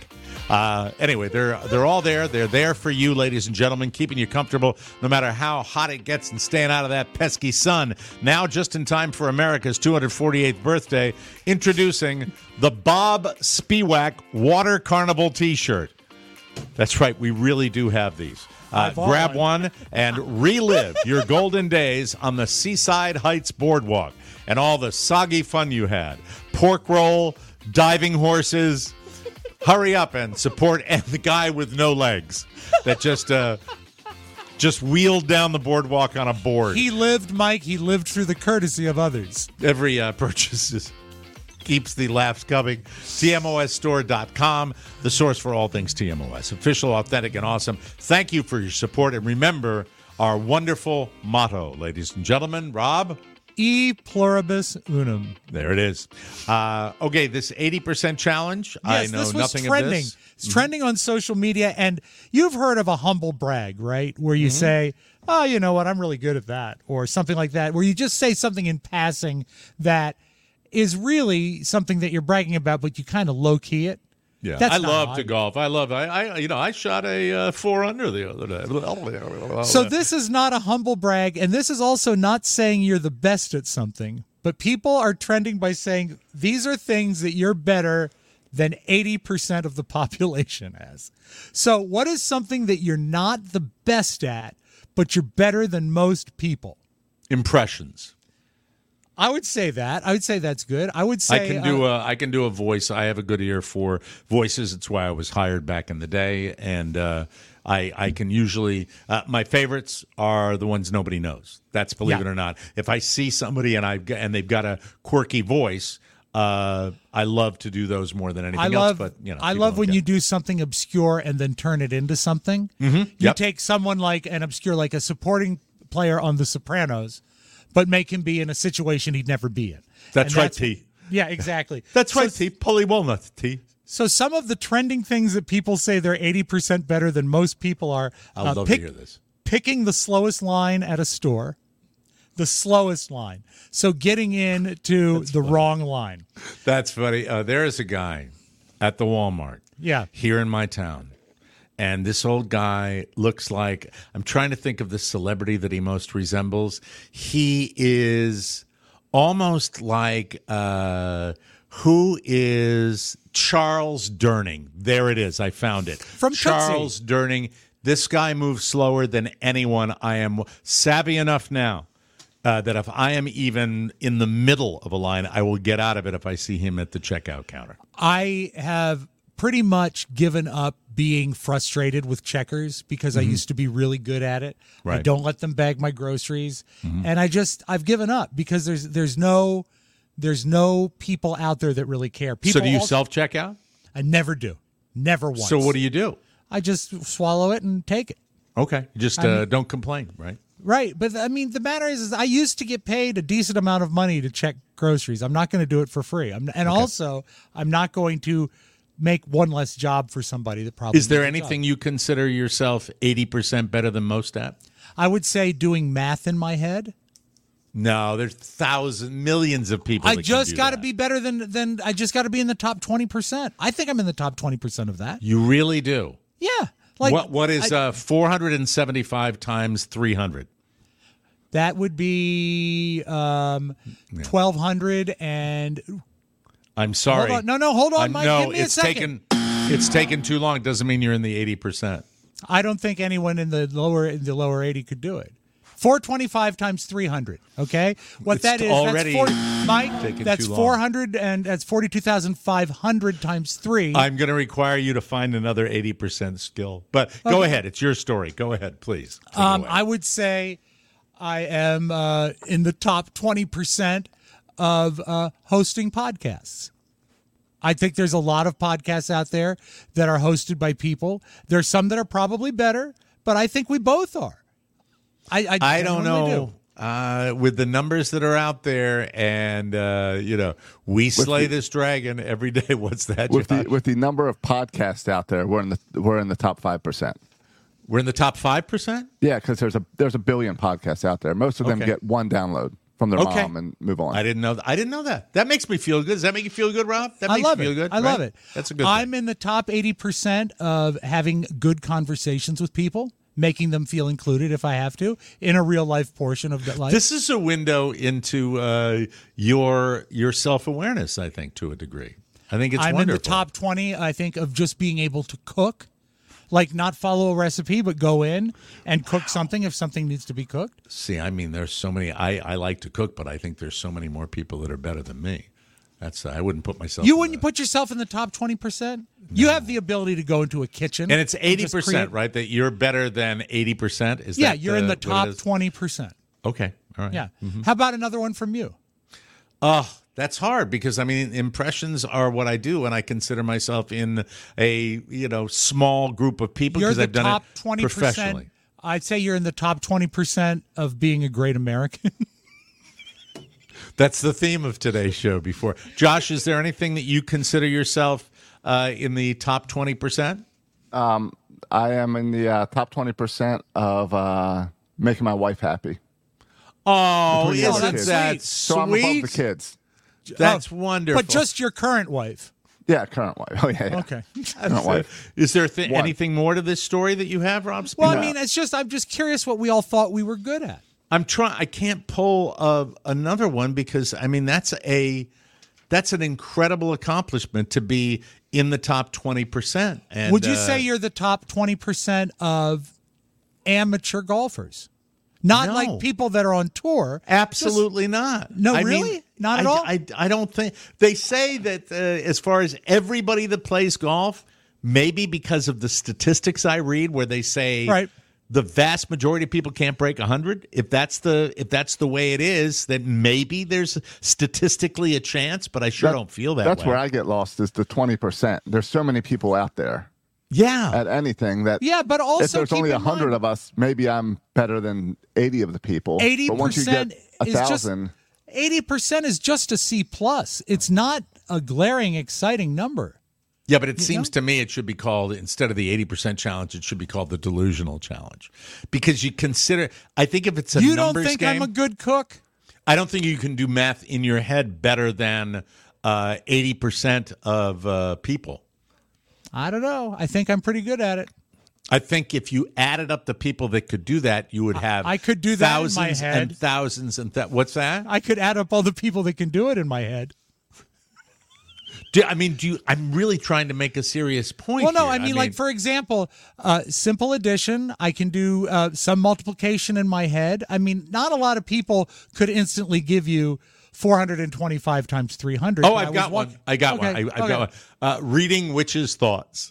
Uh, anyway, they're they're all there. They're there for you, ladies and gentlemen, keeping you comfortable no matter how hot it gets and staying out of that pesky sun. Now, just in time for America's two hundred forty-eighth birthday, introducing the Bob Spiewak Water Carnival T-shirt. That's right. We really do have these. Uh, grab one and relive your golden days on the Seaside Heights Boardwalk and all the soggy fun you had. Pork roll, diving horses. Hurry up and support the guy with no legs that just uh, just wheeled down the boardwalk on a board. He lived, Mike. He lived through the courtesy of others. Every uh, purchase is, keeps the laughs coming. T M O S store dot com, the source for all things T M O S. Official, authentic, and awesome. Thank you for your support. And remember our wonderful motto, ladies and gentlemen. Rob? E pluribus unum. There it is. Uh, okay, this eighty percent challenge. Yes, I know this was nothing trending. of this. It's mm-hmm. trending on social media, and you've heard of a humble brag, right? Where you mm-hmm. say, oh, you know what, I'm really good at that, or something like that, where you just say something in passing that is really something that you're bragging about, but you kind of low-key it. Yeah, That's I love odd. to golf. I love. I, I, you know, I shot a uh, four under the other day. So this is not a humble brag, and this is also not saying you're the best at something. But people are trending by saying these are things that you're better than eighty percent of the population has. So what is something that you're not the best at, but you're better than most people? Impressions. I would say that. I would say that's good. I would say I can do uh, a I can do a voice. I have a good ear for voices. It's why I was hired back in the day, and uh, I I can usually uh, my favorites are the ones nobody knows. That's believe Yeah. it or not. If I see somebody and I and they've got a quirky voice, uh, I love to do those more than anything I love, else. But you know, I people love don't when get you it. do something obscure and then turn it into something. Mm-hmm. You Yep. take someone like an obscure, like a supporting player on The Sopranos, but make him be in a situation he'd never be in. That's And right, T. Yeah, exactly. That's So- right, T. Pulley walnut, T. So some of the trending things that people say they're eighty percent better than most people are I would uh, love pick- to hear this. picking the slowest line at a store, the slowest line. So getting in to the wrong line. That's funny. Uh, there is a guy at the Walmart Yeah. here in my town. And this old guy looks like, I'm trying to think of the celebrity that he most resembles. He is almost like, uh, who is Charles Durning? There it is. I found it. From Tootsie. Charles Durning. This guy moves slower than anyone. I am savvy enough now uh, that if I am even in the middle of a line, I will get out of it if I see him at the checkout counter. I have pretty much given up being frustrated with checkers because Mm-hmm. I used to be really good at it. I Right. don't let them bag my groceries. Mm-hmm. And I just I've given up because there's there's no there's no people out there that really care. People So do you also- self checkout? I never do. Never once. So what do you do? I just swallow it and take it. Okay, just I uh, mean- don't complain, right? Right, but I mean, the matter is, is I used to get paid a decent amount of money to check groceries. I'm not going to do it for free. I'm, and Okay. also, I'm not going to make one less job for somebody that probably Is there needs a anything job. you consider yourself eighty percent better than most at? I would say doing math in my head. No, there's thousands, millions of people. I that just can do got to that. be better than than I just got to be in the top twenty percent. I think I'm in the top twenty percent of that. You really do. Yeah, like what? What is I- uh, four hundred seventy-five times three hundred? that would be um, twelve hundred and I'm sorry. Hold on. No, no, hold on, I'm- Mike. No, Give me a it's second. taken. It's taken too long. It doesn't mean you're in the eighty percent. I don't think anyone in the lower in the lower eighty could do it. four twenty-five times three hundred. Okay, what It's that is? already that's forty, Mike. taken That's too long. four hundred and that's forty-two thousand five hundred times three. I'm going to require you to find another eighty percent skill. But go Okay. ahead. It's your story. Go ahead, please. Take it Um, away. I would say I am uh, in the top twenty percent of uh, hosting podcasts. I think there's a lot of podcasts out there that are hosted by people. There's some that are probably better, but I think we both are. I I, I don't genuinely know. Uh, with the numbers that are out there, and uh, you know, we slay the- this dragon every day. What's that? With Josh? the with the number of podcasts out there, we're in the we're in the top five percent. We're in the top five percent. Yeah, because there's a there's a billion podcasts out there. Most of them Okay. get one download. from their Okay. mom and move on. I didn't know. Th- I didn't know that. That makes me feel good. Does that make you feel good, Rob? That I makes love you feel it. good. I love right? it. That's a good. I'm thing. in the top eighty percent of having good conversations with people, making them feel included if I have to, in a real life portion of that life. This is a window into uh, your your self awareness. I think to a degree. I think it's I'm wonderful. in the top twenty, I think, of just being able to cook. Like not follow a recipe, but go in and cook something if something needs to be cooked. See, I mean, there's so many. I, I like to cook, but I think there's so many more people that are better than me. That's I wouldn't put myself. You in wouldn't put yourself in the top twenty percent? You have the ability to go into a kitchen. And it's eighty just percent, create- right? That you're better than eighty percent. Is Yeah, that you're in uh, the what it top is? twenty percent. Okay, all right. Yeah. Mhm. How about another one from you? Oh, that's hard because I mean impressions are what I do, and I consider myself in a you know small group of people You're because the I've done top it twenty professionally. percent. I'd say you're in the top twenty percent of being a great American. That's the theme of today's show. Before Josh, is there anything that you consider yourself uh, in the top twenty percent? Um, I am in the uh, top twenty percent of uh, making my wife happy. Oh, Between the other isn't kids. that sweet? So I'm above the kids. That's Oh, wonderful. But just your current wife. Yeah, current wife. Oh, yeah, yeah. Okay. Current wife. Is there th- One. anything more to this story that you have, Rob? Well, Speak I up. mean, it's just I'm just curious what we all thought we were good at. I'm trying. I can't pull uh, another one because I mean that's a that's an incredible accomplishment to be in the top twenty percent. And Would you uh, say you're the top twenty percent of amateur golfers? Not No. like people that are on tour. Absolutely not. No, I really? mean, Not at I, all? I, I don't think they say that uh, as far as everybody that plays golf, maybe because of the statistics I read, where they say Right. the vast majority of people can't break a hundred. If that's the if that's the way it is, then maybe there's statistically a chance. But I sure That- don't feel that. That's way. where I get lost is the twenty percent. There's so many people out there Yeah. at anything that Yeah, but also if there's keep only in a hundred mind- of us, maybe I'm better than eighty of the people. eighty But once you percent get a is just thousand, eighty percent is just a C plus. It's not a glaring, exciting number. Yeah, but it You seems know? to me it should be called, instead of the eighty percent challenge, it should be called the delusional challenge. Because you consider, I think if it's a You don't numbers think game, I'm a good cook? I don't think you can do math in your head better than uh, eighty percent of uh, people. I don't know. I think I'm pretty good at it. I think if you added up the people that could do that, you would have I could do that in thousands my head. and thousands and th- what's that? I could add up all the people that can do it in my head. Do, I mean, do you, I'm really trying to make a serious point. Well, no, here. I mean, like, for example, uh, simple addition. I can do uh, some multiplication in my head. I mean, not a lot of people could instantly give you four hundred twenty-five times three hundred. Oh, I I've was got one. walk- I got Okay, one. I, I've okay. got one. Uh, reading witches' thoughts.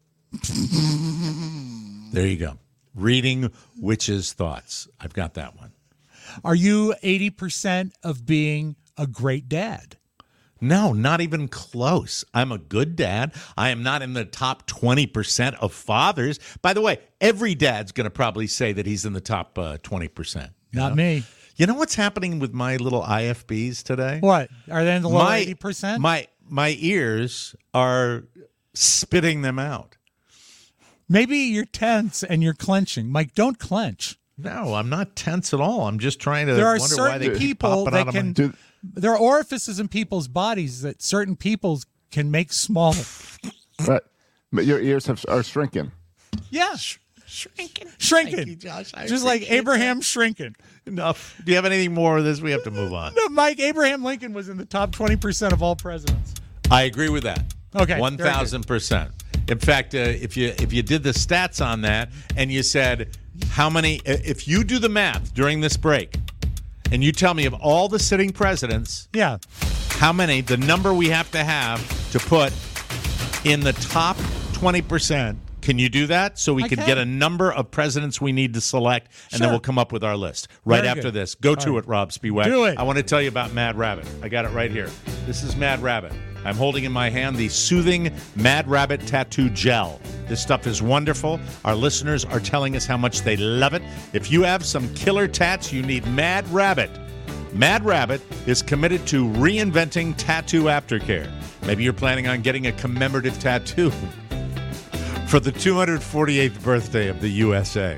There you go. Reading witches' thoughts. I've got that one. Are you eighty percent of being a great dad? No, not even close. I'm a good dad. I am not in the top twenty percent of fathers. By the way, every dad's going to probably say that he's in the top uh, twenty percent. you Not know? me. You know what's happening with my little I F Bs today? What? Are they in the low My- eighty percent? My my ears are spitting them out. Maybe you're tense and you're clenching. Mike, don't clench. No, I'm not tense at all. I'm just trying to There are wonder why they certain keep people popping that out of my- can. Dude. There are orifices in people's bodies that certain people can make small. right? But your ears have, are shrinking. Yeah, shrinking, shrinking. Thank you, Josh. I Just like appreciate Abraham shrinking. Enough. Do you have anything more of this? We have to move on. No, Mike, Abraham Lincoln was in the top twenty percent of all presidents. I agree with that. Okay, one thousand percent. In fact, uh, if you if you did the stats on that and you said how many, if you do the math during this break, and you tell me of all the sitting presidents, Yeah. how many, the number we have to have to put in the top twenty percent. Can you do that so we I can, can. get a number of presidents we need to select, and then Sure. we'll come up with our list right Very after good. this. Go to All it, Rob Spiewak. Do it. I want to tell you about Mad Rabbit. I got it right here. This is Mad Rabbit. I'm holding in my hand the soothing Mad Rabbit tattoo gel. This stuff is wonderful. Our listeners are telling us how much they love it. If you have some killer tats, you need Mad Rabbit. Mad Rabbit is committed to reinventing tattoo aftercare. Maybe you're planning on getting a commemorative tattoo for the two hundred forty-eighth birthday of the U S A.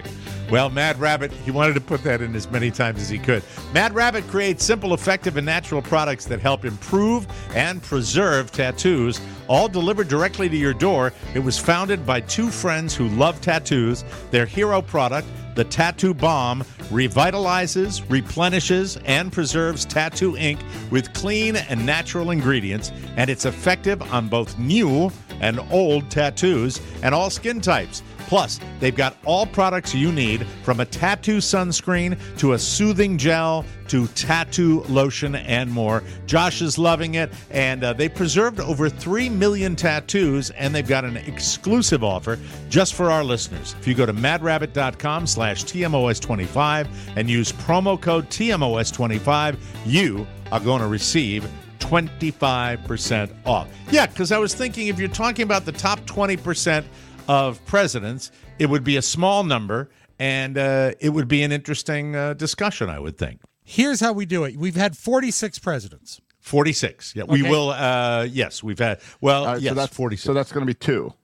Well, Mad Rabbit, he wanted to put that in as many times as he could. Mad Rabbit creates simple, effective, and natural products that help improve and preserve tattoos, all delivered directly to your door. It was founded by two friends who love tattoos. Their hero product, the Tattoo Bomb, revitalizes, replenishes, and preserves tattoo ink with clean and natural ingredients, and it's effective on both new and old tattoos and all skin types. Plus, they've got all products you need, from a tattoo sunscreen to a soothing gel to tattoo lotion and more. Josh is loving it, and uh, they preserved over three million tattoos, and they've got an exclusive offer just for our listeners. If you go to madrabbit.com slash TMOS25 and use promo code T M O S twenty-five, you are going to receive twenty-five percent off. Yeah, because I was thinking, if you're talking about the top twenty percent of presidents, it would be a small number, and uh, it would be an interesting uh, discussion, I would think. Here's how we do it. We've had forty-six presidents. forty-six. Yeah, Okay. we will. Uh, yes, we've had. Well, All right, yes, so that's forty-six. So that's going to be two.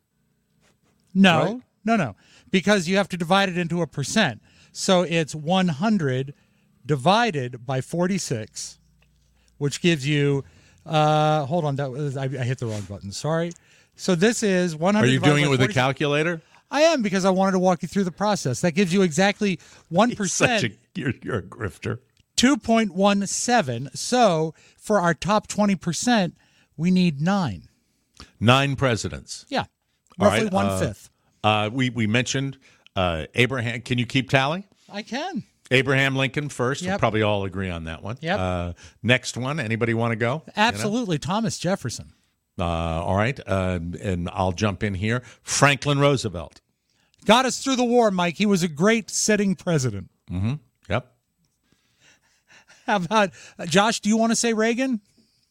No, Right? no, no. Because you have to divide it into a percent. So it's one hundred divided by forty-six, which gives you, uh, hold on, that was, I, I hit the wrong button. Sorry. So this is one hundred. Are you divided doing by it with a forty-six. calculator? I am, because I wanted to walk you through the process. That gives you exactly one percent. Such a, you're, you're a grifter. two point one seven. So for our top twenty percent, we need nine. Nine presidents. Yeah. All Roughly right, one-fifth. Uh, uh, we, we mentioned uh, Abraham. Can you keep tally? I can. Abraham Lincoln first. We'll Yep. probably all agree on that one. Yep. Uh, next one. Anybody want to go? You know? Absolutely. Thomas Jefferson. Uh, all right. Uh, and I'll jump in here. Franklin Roosevelt. Got us through the war, Mike. He was a great sitting president. Mm-hmm. Yep. How about, uh, Josh, do you want to say Reagan?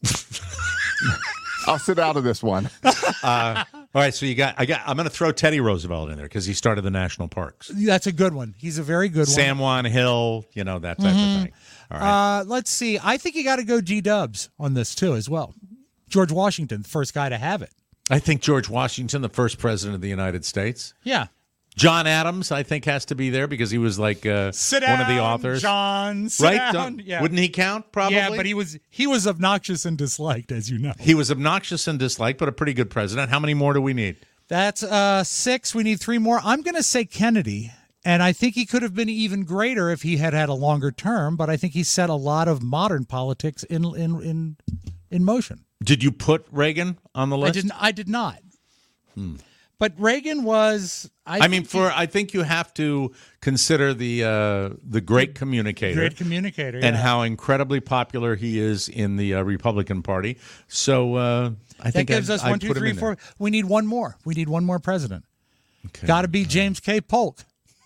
I'll sit out of this one. Uh, all right. So you got, I got, I'm going to throw Teddy Roosevelt in there because he started the national parks. That's a good one. He's a very good San one. Juan Hill, you know, that type Mhm. of thing. All right. Uh, let's see. I think you got to go G-Dubs on this, too, as well. George Washington, the first guy to have it. I think George Washington, the first president of the United States. Yeah. John Adams, I think, has to be there because he was like uh, Sit one of the down, authors. John. Sit right? down. Don't- Yeah. Wouldn't he count, probably? Yeah, but he was he was obnoxious and disliked, as you know. He was obnoxious and disliked, but a pretty good president. How many more do we need? That's uh, six. We need three more. I'm going to say Kennedy, and I think he could have been even greater if he had had a longer term, but I think he set a lot of modern politics in in in, in motion. Did you put Reagan on the I list? didn't. I did not. Hmm. But Reagan was. I, I, mean, think for he- I think you have to consider the uh, the great communicator, great communicator, and yeah. how incredibly popular he is in the uh, Republican Party. So uh, I that think gives I'd, us I'd one, two, put him three, in four. We need one more. We need one more president. Okay. Got to be James K. Polk.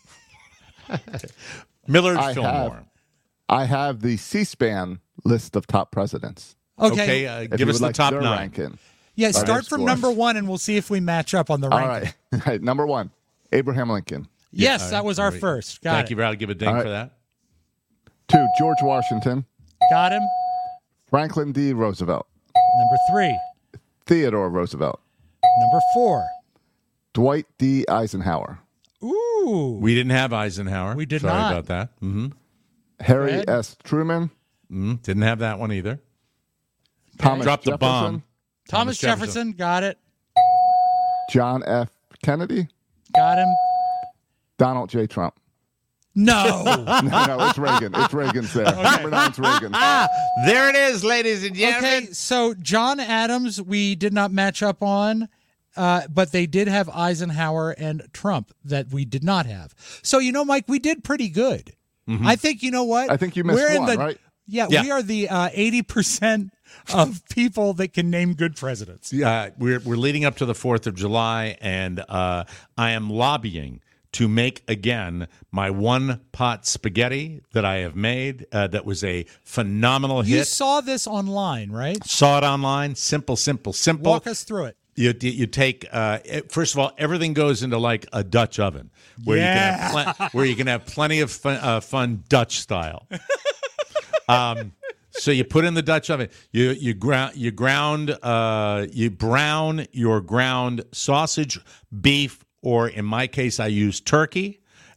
Millard I Fillmore. have, I have the C-SPAN list of top presidents. Okay. Okay, uh, If give you us would the like top their nine. ranking. Yeah, Or start their from score. number one, and we'll see if we match up on the All ranking. right. All right. Number one, Abraham Lincoln. Yes, Yeah, that was all our right. first. Got Thank it. you, Brad. I'll give a ding All right. for that. Two, George Washington. Got him. Franklin D. Roosevelt. Number three. Theodore Roosevelt. Number four. Dwight D. Eisenhower. Ooh. We didn't have Eisenhower. We did Sorry not. about that. Mm-hmm. Harry Fred? S. Truman. Mm, didn't have that one either. Thomas Dropped the Jefferson. bomb. Thomas Jefferson. Got it. John F. Kennedy. Got him. Donald J. Trump. No. no, no, it's Reagan. It's Reagan's there. Number nine's Reagan. Ah, there it is, ladies and gentlemen. Okay, so John Adams, we did not match up on, uh, but they did have Eisenhower and Trump that we did not have. So, you know, Mike, we did pretty good. Mm-hmm. I think, you know what? I think you missed We're in one, the, right? Yeah, Yeah. we are the uh, eighty percent of people that can name good presidents. Uh, we're we're leading up to the Fourth of July, and uh, I am lobbying to make again my one pot spaghetti that I have made. Uh, that was a phenomenal You hit. saw this online, right? Saw it online. Simple, simple, simple. Walk us through it. You you take uh, it- first of all, everything goes into like a Dutch oven where you can have plen- where you can have plenty of fun, uh, fun Dutch style. um, so you put in the Dutch oven. You you ground you ground uh, you brown your ground sausage, beef, or in my case, I use turkey,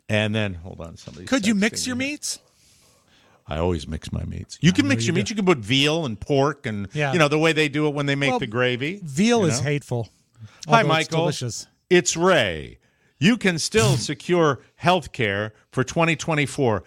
And then, hold on, somebody. Could you mix your meats? I always mix my meats. You can I mix know your you meats. do. You can put veal and pork and, Yeah. you know, the way they do it when they make Well, the gravy. Veal you is know? hateful. Hi, although it's Michael. delicious. It's Ray. You can still secure health care for twenty twenty-four.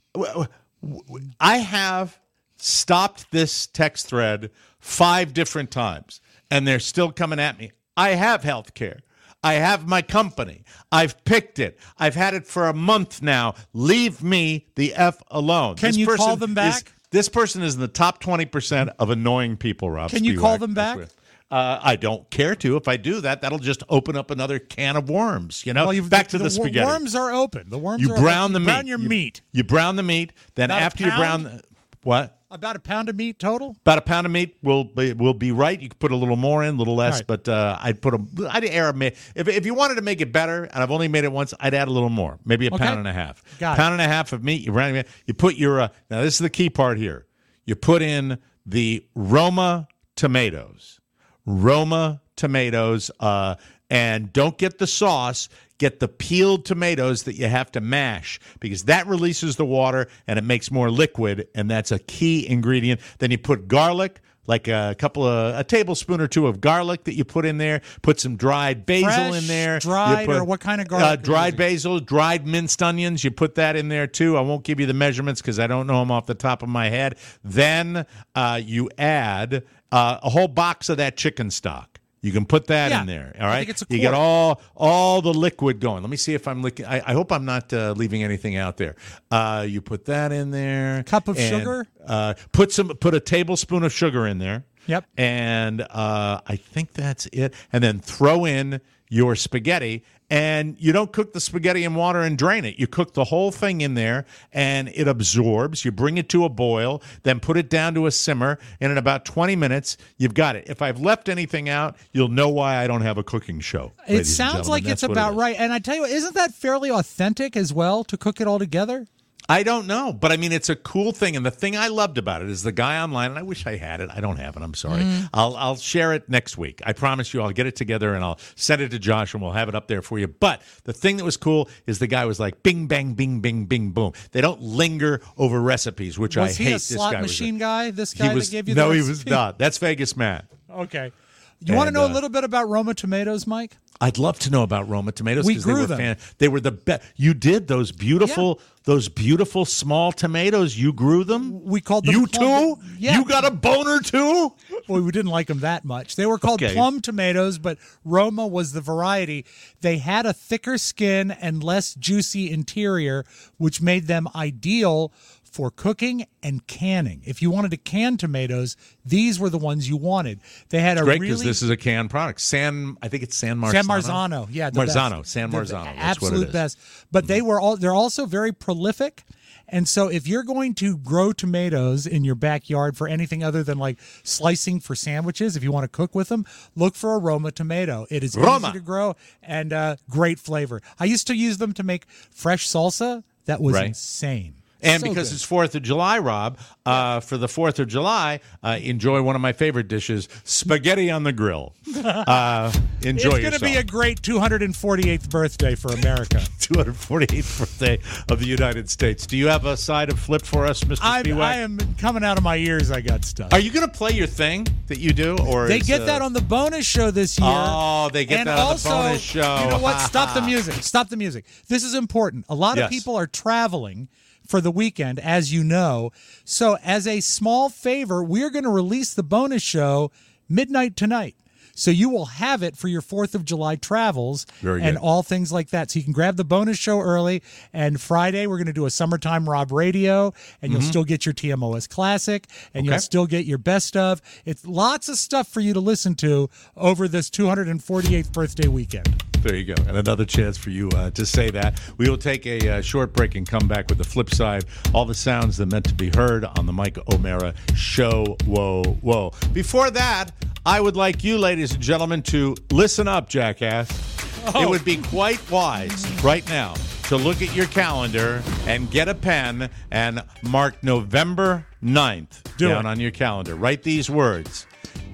I have stopped this text thread five different times, and they're still coming at me. I have health care. I have my company. I've picked it. I've had it for a month now. Leave me the F alone. Can This you person call them back? is- this person is in the top twenty percent of annoying people, Rob. Can you Spiewak. call them That's back? what- Uh, I don't care to. If I do that, that'll just open up another can of worms. You know, Well, you've- back to the, wor- spaghetti. Worms are open. The worms You are brown open. the You meat. Brown your You- meat. You brown the meat. Then About a after you brown, pound? the, what? About a pound of meat total? About a pound of meat will be will be right. You could put a little more in, a little less, All right. but uh, I'd put a. I'd air a. If if you wanted to make it better, and I've only made it once, I'd add a little more, maybe a Okay. pound and a half. Got it. pound and a half of meat. You brown it. You put your. Uh, now this is the key part here. You put in the Roma tomatoes. Roma tomatoes, uh, and don't get the sauce. Get the peeled tomatoes that you have to mash because that releases the water and it makes more liquid, and that's a key ingredient. Then you put garlic, like a couple of a tablespoon or two of garlic that you put in there. Put some dried basil Fresh, in there. dried, You put, or what kind of garlic Uh, are you dried using? basil, dried minced onions. You put that in there too. I won't give you the measurements because I don't know them off the top of my head. Then uh, you add uh, a whole box of that chicken stock. You can put that Yeah, in there. All I right. think it's a you get quart. all all the liquid going. Let me see if I'm looking. I, I hope I'm not uh, leaving anything out there. Uh, you put that in there. Cup of and, sugar? Uh, put some. Put a tablespoon of sugar in there. Yep. And uh, I think that's it. And then throw in your spaghetti. And you don't cook the spaghetti in water and drain it. You cook the whole thing in there, and it absorbs. You bring it to a boil, then put it down to a simmer, and in about twenty minutes, you've got it. If I've left anything out, you'll know why I don't have a cooking show. It ladies and sounds gentlemen. like That's it's what it about is. right. And I tell you what, isn't that fairly authentic as well to cook it all together? I don't know, but I mean, it's a cool thing. And the thing I loved about it is the guy online, and I wish I had it. I don't have it. I'm sorry. Mm. I'll I'll share it next week. I promise you I'll get it together and I'll send it to Josh and we'll have it up there for you. But the thing that was cool is the guy was like, bing, bang, bing, bing, bing, boom. They don't linger over recipes, which I Was he hate. a This slot guy was machine a- guy? This guy he was, that gave you No, the he recipe? was not. That's Vegas Matt. Okay. You want to And, know uh, a little bit about Roma tomatoes, Mike? I'd love to know about Roma tomatoes. We 'cause grew they were them. Fan- they were the best. You did those beautiful, those beautiful small tomatoes. You grew them. We called them you plum- too. Yeah. You got a boner too. Well, we didn't like them that much. They were called Okay. plum tomatoes, but Roma was the variety. They had a thicker skin and less juicy interior, which made them ideal for cooking and canning. If you wanted to can tomatoes, these were the ones you wanted. They had a Great, because really this is a canned product. San, I think it's San Marzano. San Marzano, yeah, the Marzano, best. San The Marzano. That's absolute what it is. best. But they were all they're also very prolific. And so if you're going to grow tomatoes in your backyard for anything other than like slicing for sandwiches, if you want to cook with them, look for a Roma tomato. It is Roma. easy to grow and uh, great flavor. I used to use them to make fresh salsa. That was Right. insane. And So because good. it's fourth of July, Rob, uh, for the fourth of July, uh, enjoy one of my favorite dishes, spaghetti on the grill. Uh, enjoy it's yourself. going to be a great two hundred forty-eighth birthday for America. two hundred forty-eighth birthday of the United States. Do you have a side of flip for us, Mister I'm, Spiewak? I am coming out of my ears. I got stuff. Are you going to play your thing that you do, or They is, get uh, that on the bonus show this year. Oh, they get and that on the also, bonus show. You know what? Stop the music. Stop the music. This is important. A lot of Yes. people are traveling for the weekend, as you know. So, as a small favor, we're going to release the bonus show midnight tonight. So you will have it for your fourth of July travels Very and good. all things like that. So you can grab the bonus show early. And Friday, we're going to do a Summertime Rob Radio, and you'll Mhm. still get your T M O S Classic, and you'll Okay. still get your best of. It's lots of stuff for you to listen to over this two hundred forty-eighth birthday weekend. There you go. And another chance for you uh, to say that. We will take a uh, short break and come back with the flip side. All the sounds that meant to be heard on the Mike O'Mara Show. Whoa, whoa. Before that, I would like you, ladies and gentlemen, to listen up, jackass. Oh. It would be quite wise right now to look at your calendar and get a pen and mark November ninth Do down it. on your calendar. Write these words.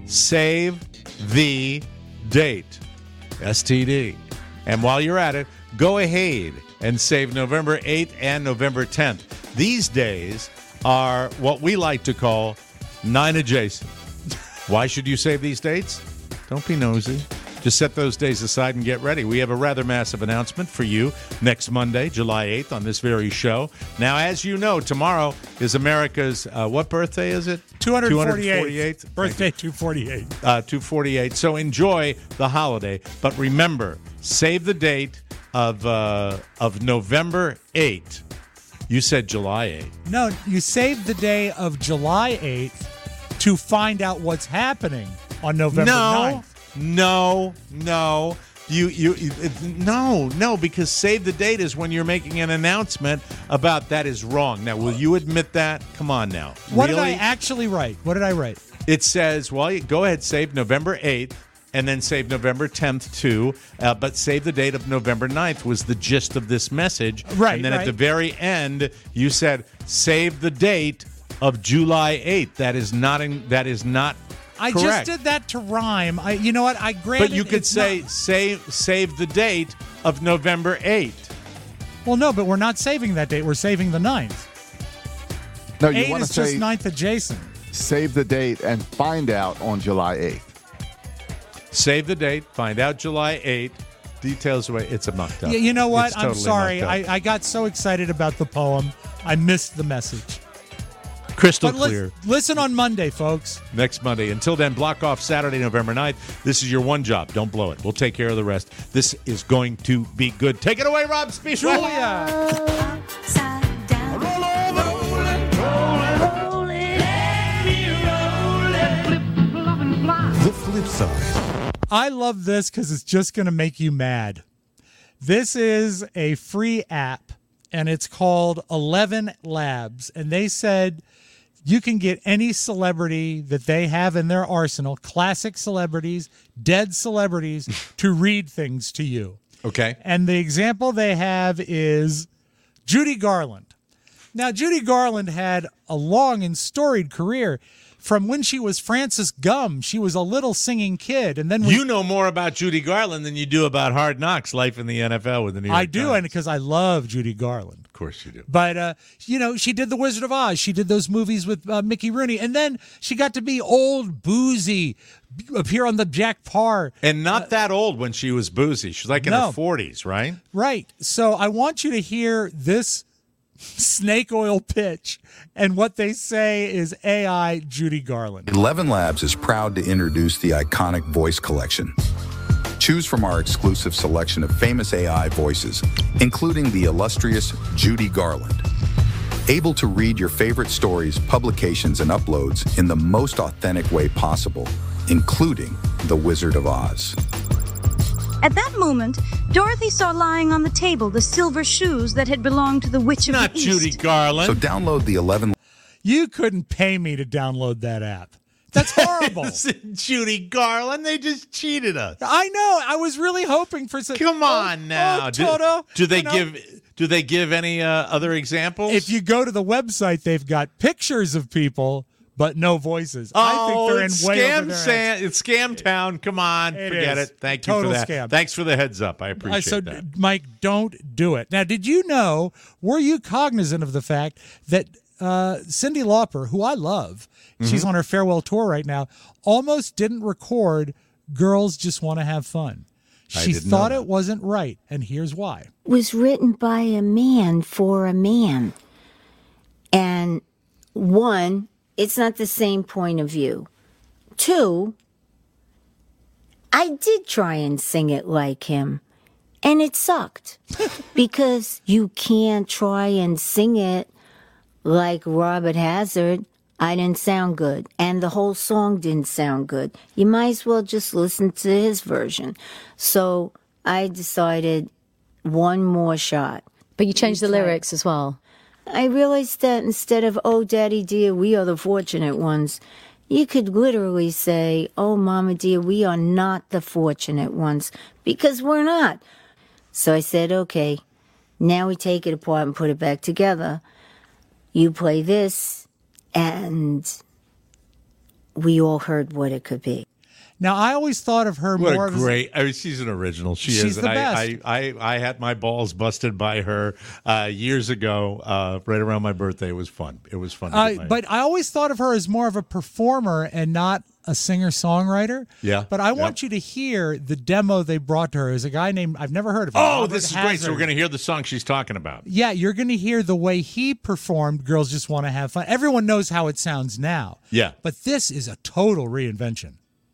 Save the date. S T D. And while you're at it, go ahead and save November eighth and November tenth. These days are what we like to call nine adjacent. Why should you save these dates? Don't be nosy. Just set those days aside and get ready. We have a rather massive announcement for you next Monday, July eighth, on this very show. Now, as you know, tomorrow is America's, uh, what birthday is it? two hundred forty-eighth. two hundred forty-eighth. Birthday two forty-eight. Uh, two forty-eight. So enjoy the holiday. But remember, save the date of uh, of November eighth. You said July eighth. No, you saved the day of July eighth to find out what's happening on November ninth. No, no, you, you, you, no, no, because save the date is when you're making an announcement about that is wrong. Now, will you admit that? Come on now. What really? did I actually write? What did I write? It says, well, you go ahead, save November eighth, and then save November tenth too, uh, but save the date of November ninth was the gist of this message. Right, And then right. at the very end, you said, save the date of July eighth. That is not in, that is not I correct. just did that to rhyme. I, you know what? I granted. But you could it's say not- save save the date of November eighth. Well, no, but we're not saving that date. We're saving the ninth. No, you Eight want is to just say ninth adjacent. save the date and find out on July eighth. Save the date, find out July eighth. Details away. It's a mucked up. Yeah, you know what? It's I'm totally sorry. mucked up. I, I got so excited about the poem, I missed the message. Crystal But lis- clear. listen on Monday, folks. Next Monday. Until then, block off Saturday, November ninth. This is your one job. Don't blow it. We'll take care of the rest. This is going to be good. Take it away, Rob Speed. Julia. The flip side. I love this because it's just going to make you mad. This is a free app, and it's called Eleven Labs. And they said you can get any celebrity that they have in their arsenal, classic celebrities, dead celebrities, to read things to you. Okay. And the example they have is Judy Garland. Now, Judy Garland had a long and storied career. From when she was Frances Gumm, she was a little singing kid, and then we, You know more about Judy Garland than you do about Hard Knocks, life in the N F L with the New York I do, Times. and because I love Judy Garland. Of course you do. But uh, you know, she did The Wizard of Oz. She did those movies with uh, Mickey Rooney, and then she got to be old, boozy, appear on the Jack Parr. And not that old when she was boozy. She's like in No. her forties, right? Right. So I want you to hear this snake oil pitch, and what they say is A I Judy Garland. Eleven Labs is proud to introduce the iconic Voice Collection. Choose from our exclusive selection of famous A I voices, including the illustrious Judy Garland. Able to read your favorite stories, publications, and uploads in the most authentic way possible, including The Wizard of Oz. At that moment, Dorothy saw lying on the table the silver shoes that had belonged to the Witch of Not the East. Judy Garland. So download the Eleven. You couldn't pay me to download that app. That's horrible. Judy Garland, they just cheated us. I know. I was really hoping for some. Come on oh, now. Oh, do, Toto, do they you know, give do they give any uh, other examples? If you go to the website, they've got pictures of people, but no voices. Oh, I think they're in it's way scam over their San- it's Scam Town. Come on, It forget is. it. Thank you Total for that. scam. Thanks for the heads up. I appreciate Uh, so, that. Mike, don't do it. Now, did you know, were you cognizant of the fact that uh, Cyndi Lauper, who I love, she's Mhm. on her farewell tour right now, almost didn't record Girls Just Want to Have Fun. I She didn't know thought that. it wasn't right, and here's why. Was written by a man for a man. And one, it's not the same point of view. Two, I did try and sing it like him, and it sucked. Because you can't try and sing it like Robert Hazard. I didn't sound good, and the whole song didn't sound good. You might as well just listen to his version. So I decided one more shot. But you changed the lyrics as well. I realized that instead of, oh, daddy dear, we are the fortunate ones, you could literally say, oh, mama dear, we are not the fortunate ones, because we're not. So I said, okay, now we take it apart and put it back together. You play this, and we all heard what it could be. Now, I always thought of her What more a of great! I mean, she's an original. She She's is. the and I, best. I, I, I had my balls busted by her uh, years ago, uh, right around my birthday. It was fun. It was fun. to Uh, get my- but I always thought of her as more of a performer and not a singer-songwriter. Yeah. But I want Yep. you to hear the demo they brought to her. Is a guy named, I've never heard of him. Oh, Robert this is great! So Hazard. we're going to hear the song she's talking about. Yeah, you're going to hear the way he performed Girls Just Want to Have Fun. Everyone knows how it sounds now. Yeah. But this is a total reinvention.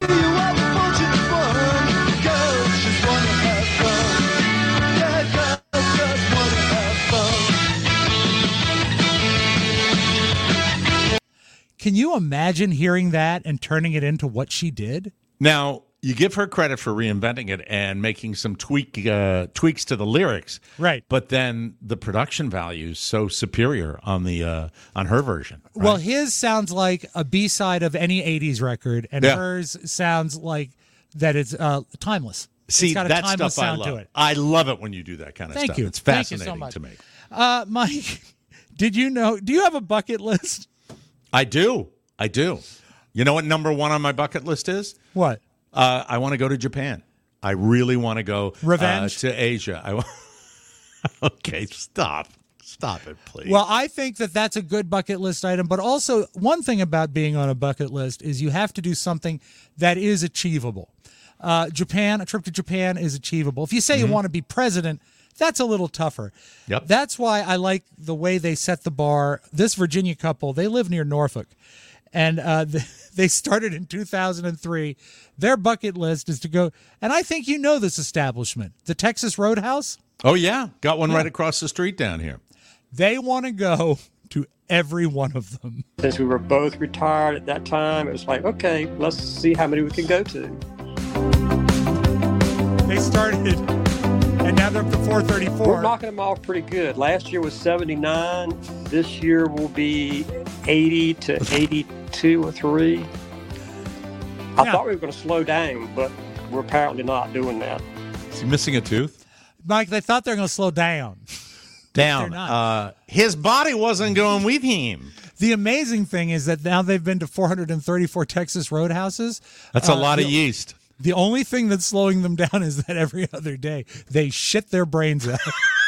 Can you imagine hearing that and turning it into what she did? Now, you give her credit for reinventing it and making some tweak uh, tweaks to the lyrics, right? But then the production value is so superior on the uh, on her version. Right? Well, his sounds like a B-side of any eighties record, and Yeah. hers sounds like that it's uh, timeless. See, it's got a that timeless stuff I sound love. to it. I love it when you do that kind of Thank stuff. you. It's Thank you so fascinating much. to me. Uh, Mike, did you know? Do you have a bucket list? I do. I do. You know what number one on my bucket list is? What? Uh, I want to go to Japan. I really want to go Revenge? uh, to Asia. I wa- okay, stop. Stop it, please. Well, I think that that's a good bucket list item, but also one thing about being on a bucket list is you have to do something that is achievable. Uh, Japan, a trip to Japan is achievable. If you say Mhm. you want to be president, that's a little tougher. Yep. That's why I like the way they set the bar. This Virginia couple, they live near Norfolk, and uh, they started in two thousand three. Their bucket list is to go, and I think you know this establishment, the Texas Roadhouse. Oh, yeah. Got one Yeah. right across the street down here. They want to go to every one of them. Since we were both retired at that time, it was like, okay, let's see how many we can go to. They started, and now they're up to four thirty-four. We're knocking them off pretty good. Last year was seventy-nine. This year will be eighty to eighty-two or three. I Now- thought we were going to slow down, but we're apparently not doing that. Is he missing a tooth? Mike, they thought they were going to slow down. Down. They're not. Uh, his body wasn't going with him. The amazing thing is that now they've been to four hundred thirty-four Texas Roadhouses. That's a Uh, lot of the- yeast. The only thing that's slowing them down is that every other day they shit their brains out.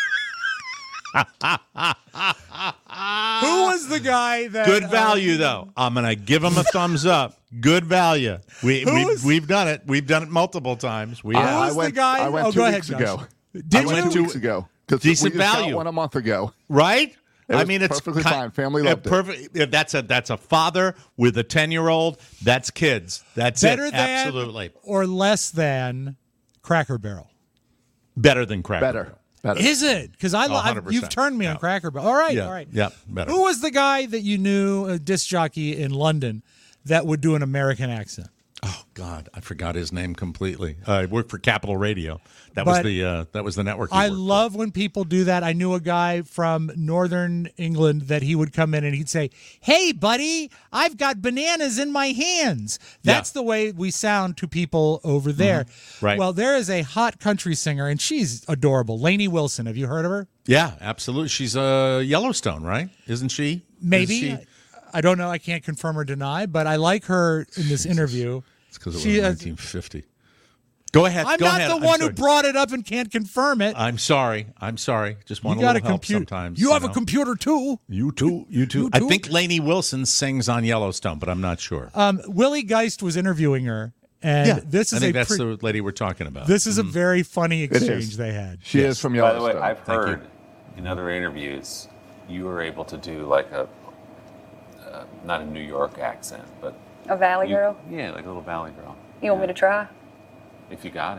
Who was the guy that... Good uh, value, though. I'm going to give him a thumbs up. Good value. We, Who we, was- We've done it. We've done it multiple times. We I, have. I was the went, guy- I went oh, two go ahead, weeks Josh. ago. Did I you? went two weeks ago. 'cause Decent we just got value. one a month ago. Right? It I was mean, it's perfectly ki- fine. Family yeah, loved it. perfect. yeah, That's a that's a father with a ten-year-old. That's kids. That's Better it. than Absolutely or less than Cracker Barrel? better than Cracker. Better. Barrel. Better. Is it? Because I, Oh, I one hundred percent. you've turned me on Cracker Barrel. All right, Yeah, all right. yeah, better. Who was the guy that you knew, a disc jockey in London, that would do an American accent? Oh God, I forgot his name completely. Uh, I worked for Capital Radio. That But was the uh, that was the network. he I worked love when people do that. I knew a guy from Northern England that he would come in and he'd say, "Hey, buddy, I've got bananas in my hands." That's the way we sound to people over there. Mm-hmm. Right. Well, there is a hot country singer, and she's adorable. Lainey Wilson. Have you heard of her? Yeah, absolutely. She's a uh, Yellowstone, right? Isn't she? Maybe. Isn't she? I don't know. I can't confirm or deny, but I like her in this interview. It's because it was She, uh, nineteen fifty. Go ahead. I'm go not ahead. the I'm one who sorry. brought it up and can't confirm it. I'm sorry. I'm sorry. Just want You a got little a help computer. sometimes. You have a know? computer too. You too. You too. You I too? think Lainey Wilson sings on Yellowstone, but I'm not sure. Um, Willie Geist was interviewing her, and yeah, this is I think a that's pre- the lady we're talking about. this is a Mm. very funny is. exchange they had. She Yes. is from By the Yellowstone. way, I've Thank you. heard in other interviews you were able to do like a uh, not a New York accent, but A Valley you- girl? Yeah, like a little Valley girl. You want me to try? If you got it.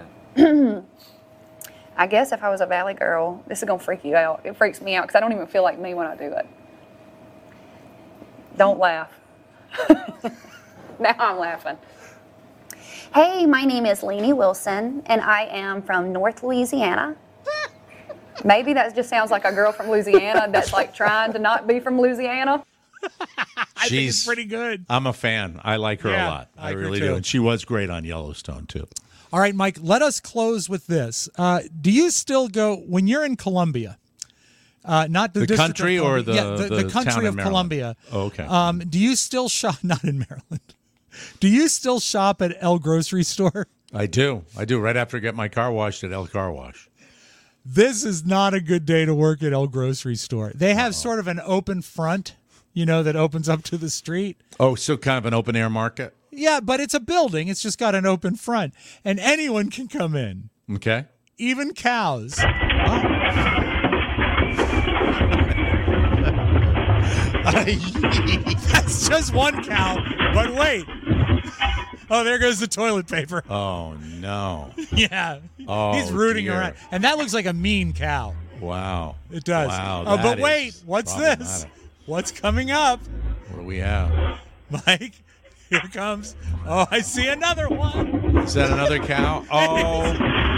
I guess if I was a Valley girl, this is going to freak you out. It freaks me out because I don't even feel like me when I do it. Don't laugh. Now I'm laughing. Hey, my name is Lainey Wilson, and I am from North Louisiana. Maybe that just sounds like a girl from Louisiana that's like trying to not be from Louisiana. I think it's She's pretty good. I'm a fan. I like her Yeah, a lot. I I, like her really too. do. And she was great on Yellowstone too. All right, Mike, let us close with this. Uh, do you still go when you're in Columbia? Uh, not the, The District of country or Columbia- the- yeah, the, the the town country in of Maryland? Columbia. Oh, okay. Um, do you still shop? Not in Maryland. Do you still shop at El Grocery Store? I do. I do. Right after I get my car washed at El Car Wash. This is not a good day to work at El Grocery Store. They have Uh-oh. sort of an open front, you know, that opens up to the street. Oh, so kind of an open air market? Yeah, but it's a building. It's just got an open front, and anyone can come in. Okay. Even cows. That's just one cow, but wait. Oh, there goes the toilet paper. Oh, no. Yeah. Oh, he's rooting dear. around. And that looks like a mean cow. Wow. It does. Wow. Oh, but wait. What's this? What's coming up? What do we have? Mike, here comes. Oh, I see another one. Is that another cow? Oh.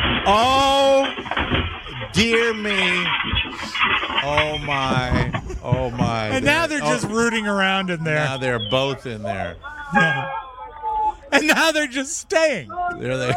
Oh, dear me. Oh, my. Oh, my. And now they're just oh. rooting around in there. Now they're both in there. Yeah. And now they're just staying. There they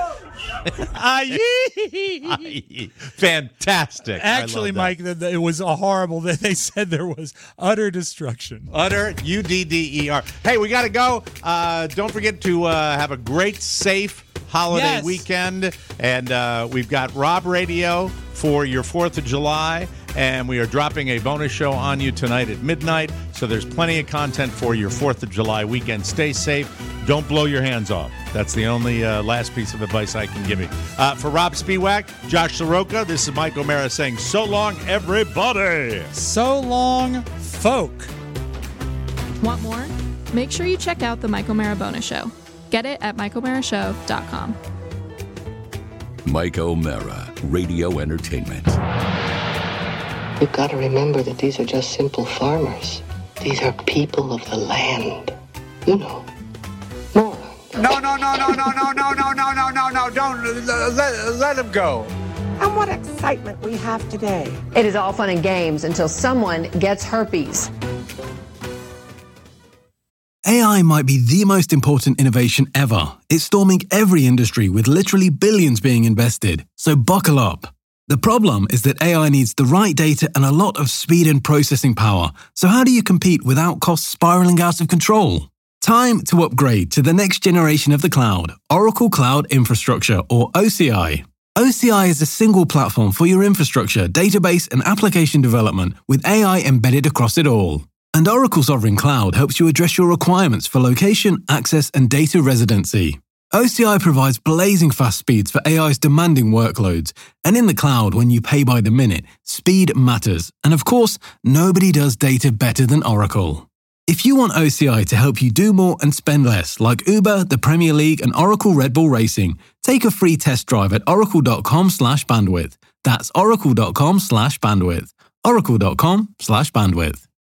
Aye. Fantastic. Actually, Mike, the, the, it was a horrible that they said there was utter destruction. Utter, U D D E R. Hey, we got to go. Uh, don't forget to uh, have a great, safe holiday Yes. weekend. And uh, we've got Rob Radio for your fourth of July. And we are dropping a bonus show on you tonight at midnight. So there's plenty of content for your fourth of July weekend. Stay safe. Don't blow your hands off. That's the only uh, last piece of advice I can give you. Uh, for Rob Spiewak, Josh Soroka, this is Mike O'Mara saying so long, everybody. So long, folk. Want more? Make sure you check out the Mike O'Mara bonus show. Get it at mike o'mara show dot com. Mike O'Mara, Radio Entertainment. You've got to remember that these are just simple farmers. These are people of the land. You know. No, no, no, no, no, no, no, no, no, no, no, no, don't let, let him go. And what excitement we have today. It is all fun and games until someone gets herpes. A I might be the most important innovation ever. It's storming every industry with literally billions being invested. So buckle up. The problem is that A I needs the right data and a lot of speed and processing power. So how do you compete without costs spiraling out of control? Time to upgrade to the next generation of the cloud, Oracle Cloud Infrastructure, or O C I. O C I is a single platform for your infrastructure, database, and application development with A I embedded across it all. And Oracle Sovereign Cloud helps you address your requirements for location, access, and data residency. O C I provides blazing fast speeds for A I's demanding workloads. And in the cloud, when you pay by the minute, speed matters. And of course, nobody does data better than Oracle. If you want O C I to help you do more and spend less, like Uber, the Premier League, and Oracle Red Bull Racing, take a free test drive at oracle.com slash bandwidth. That's oracle.com slash bandwidth. oracle.com slash bandwidth.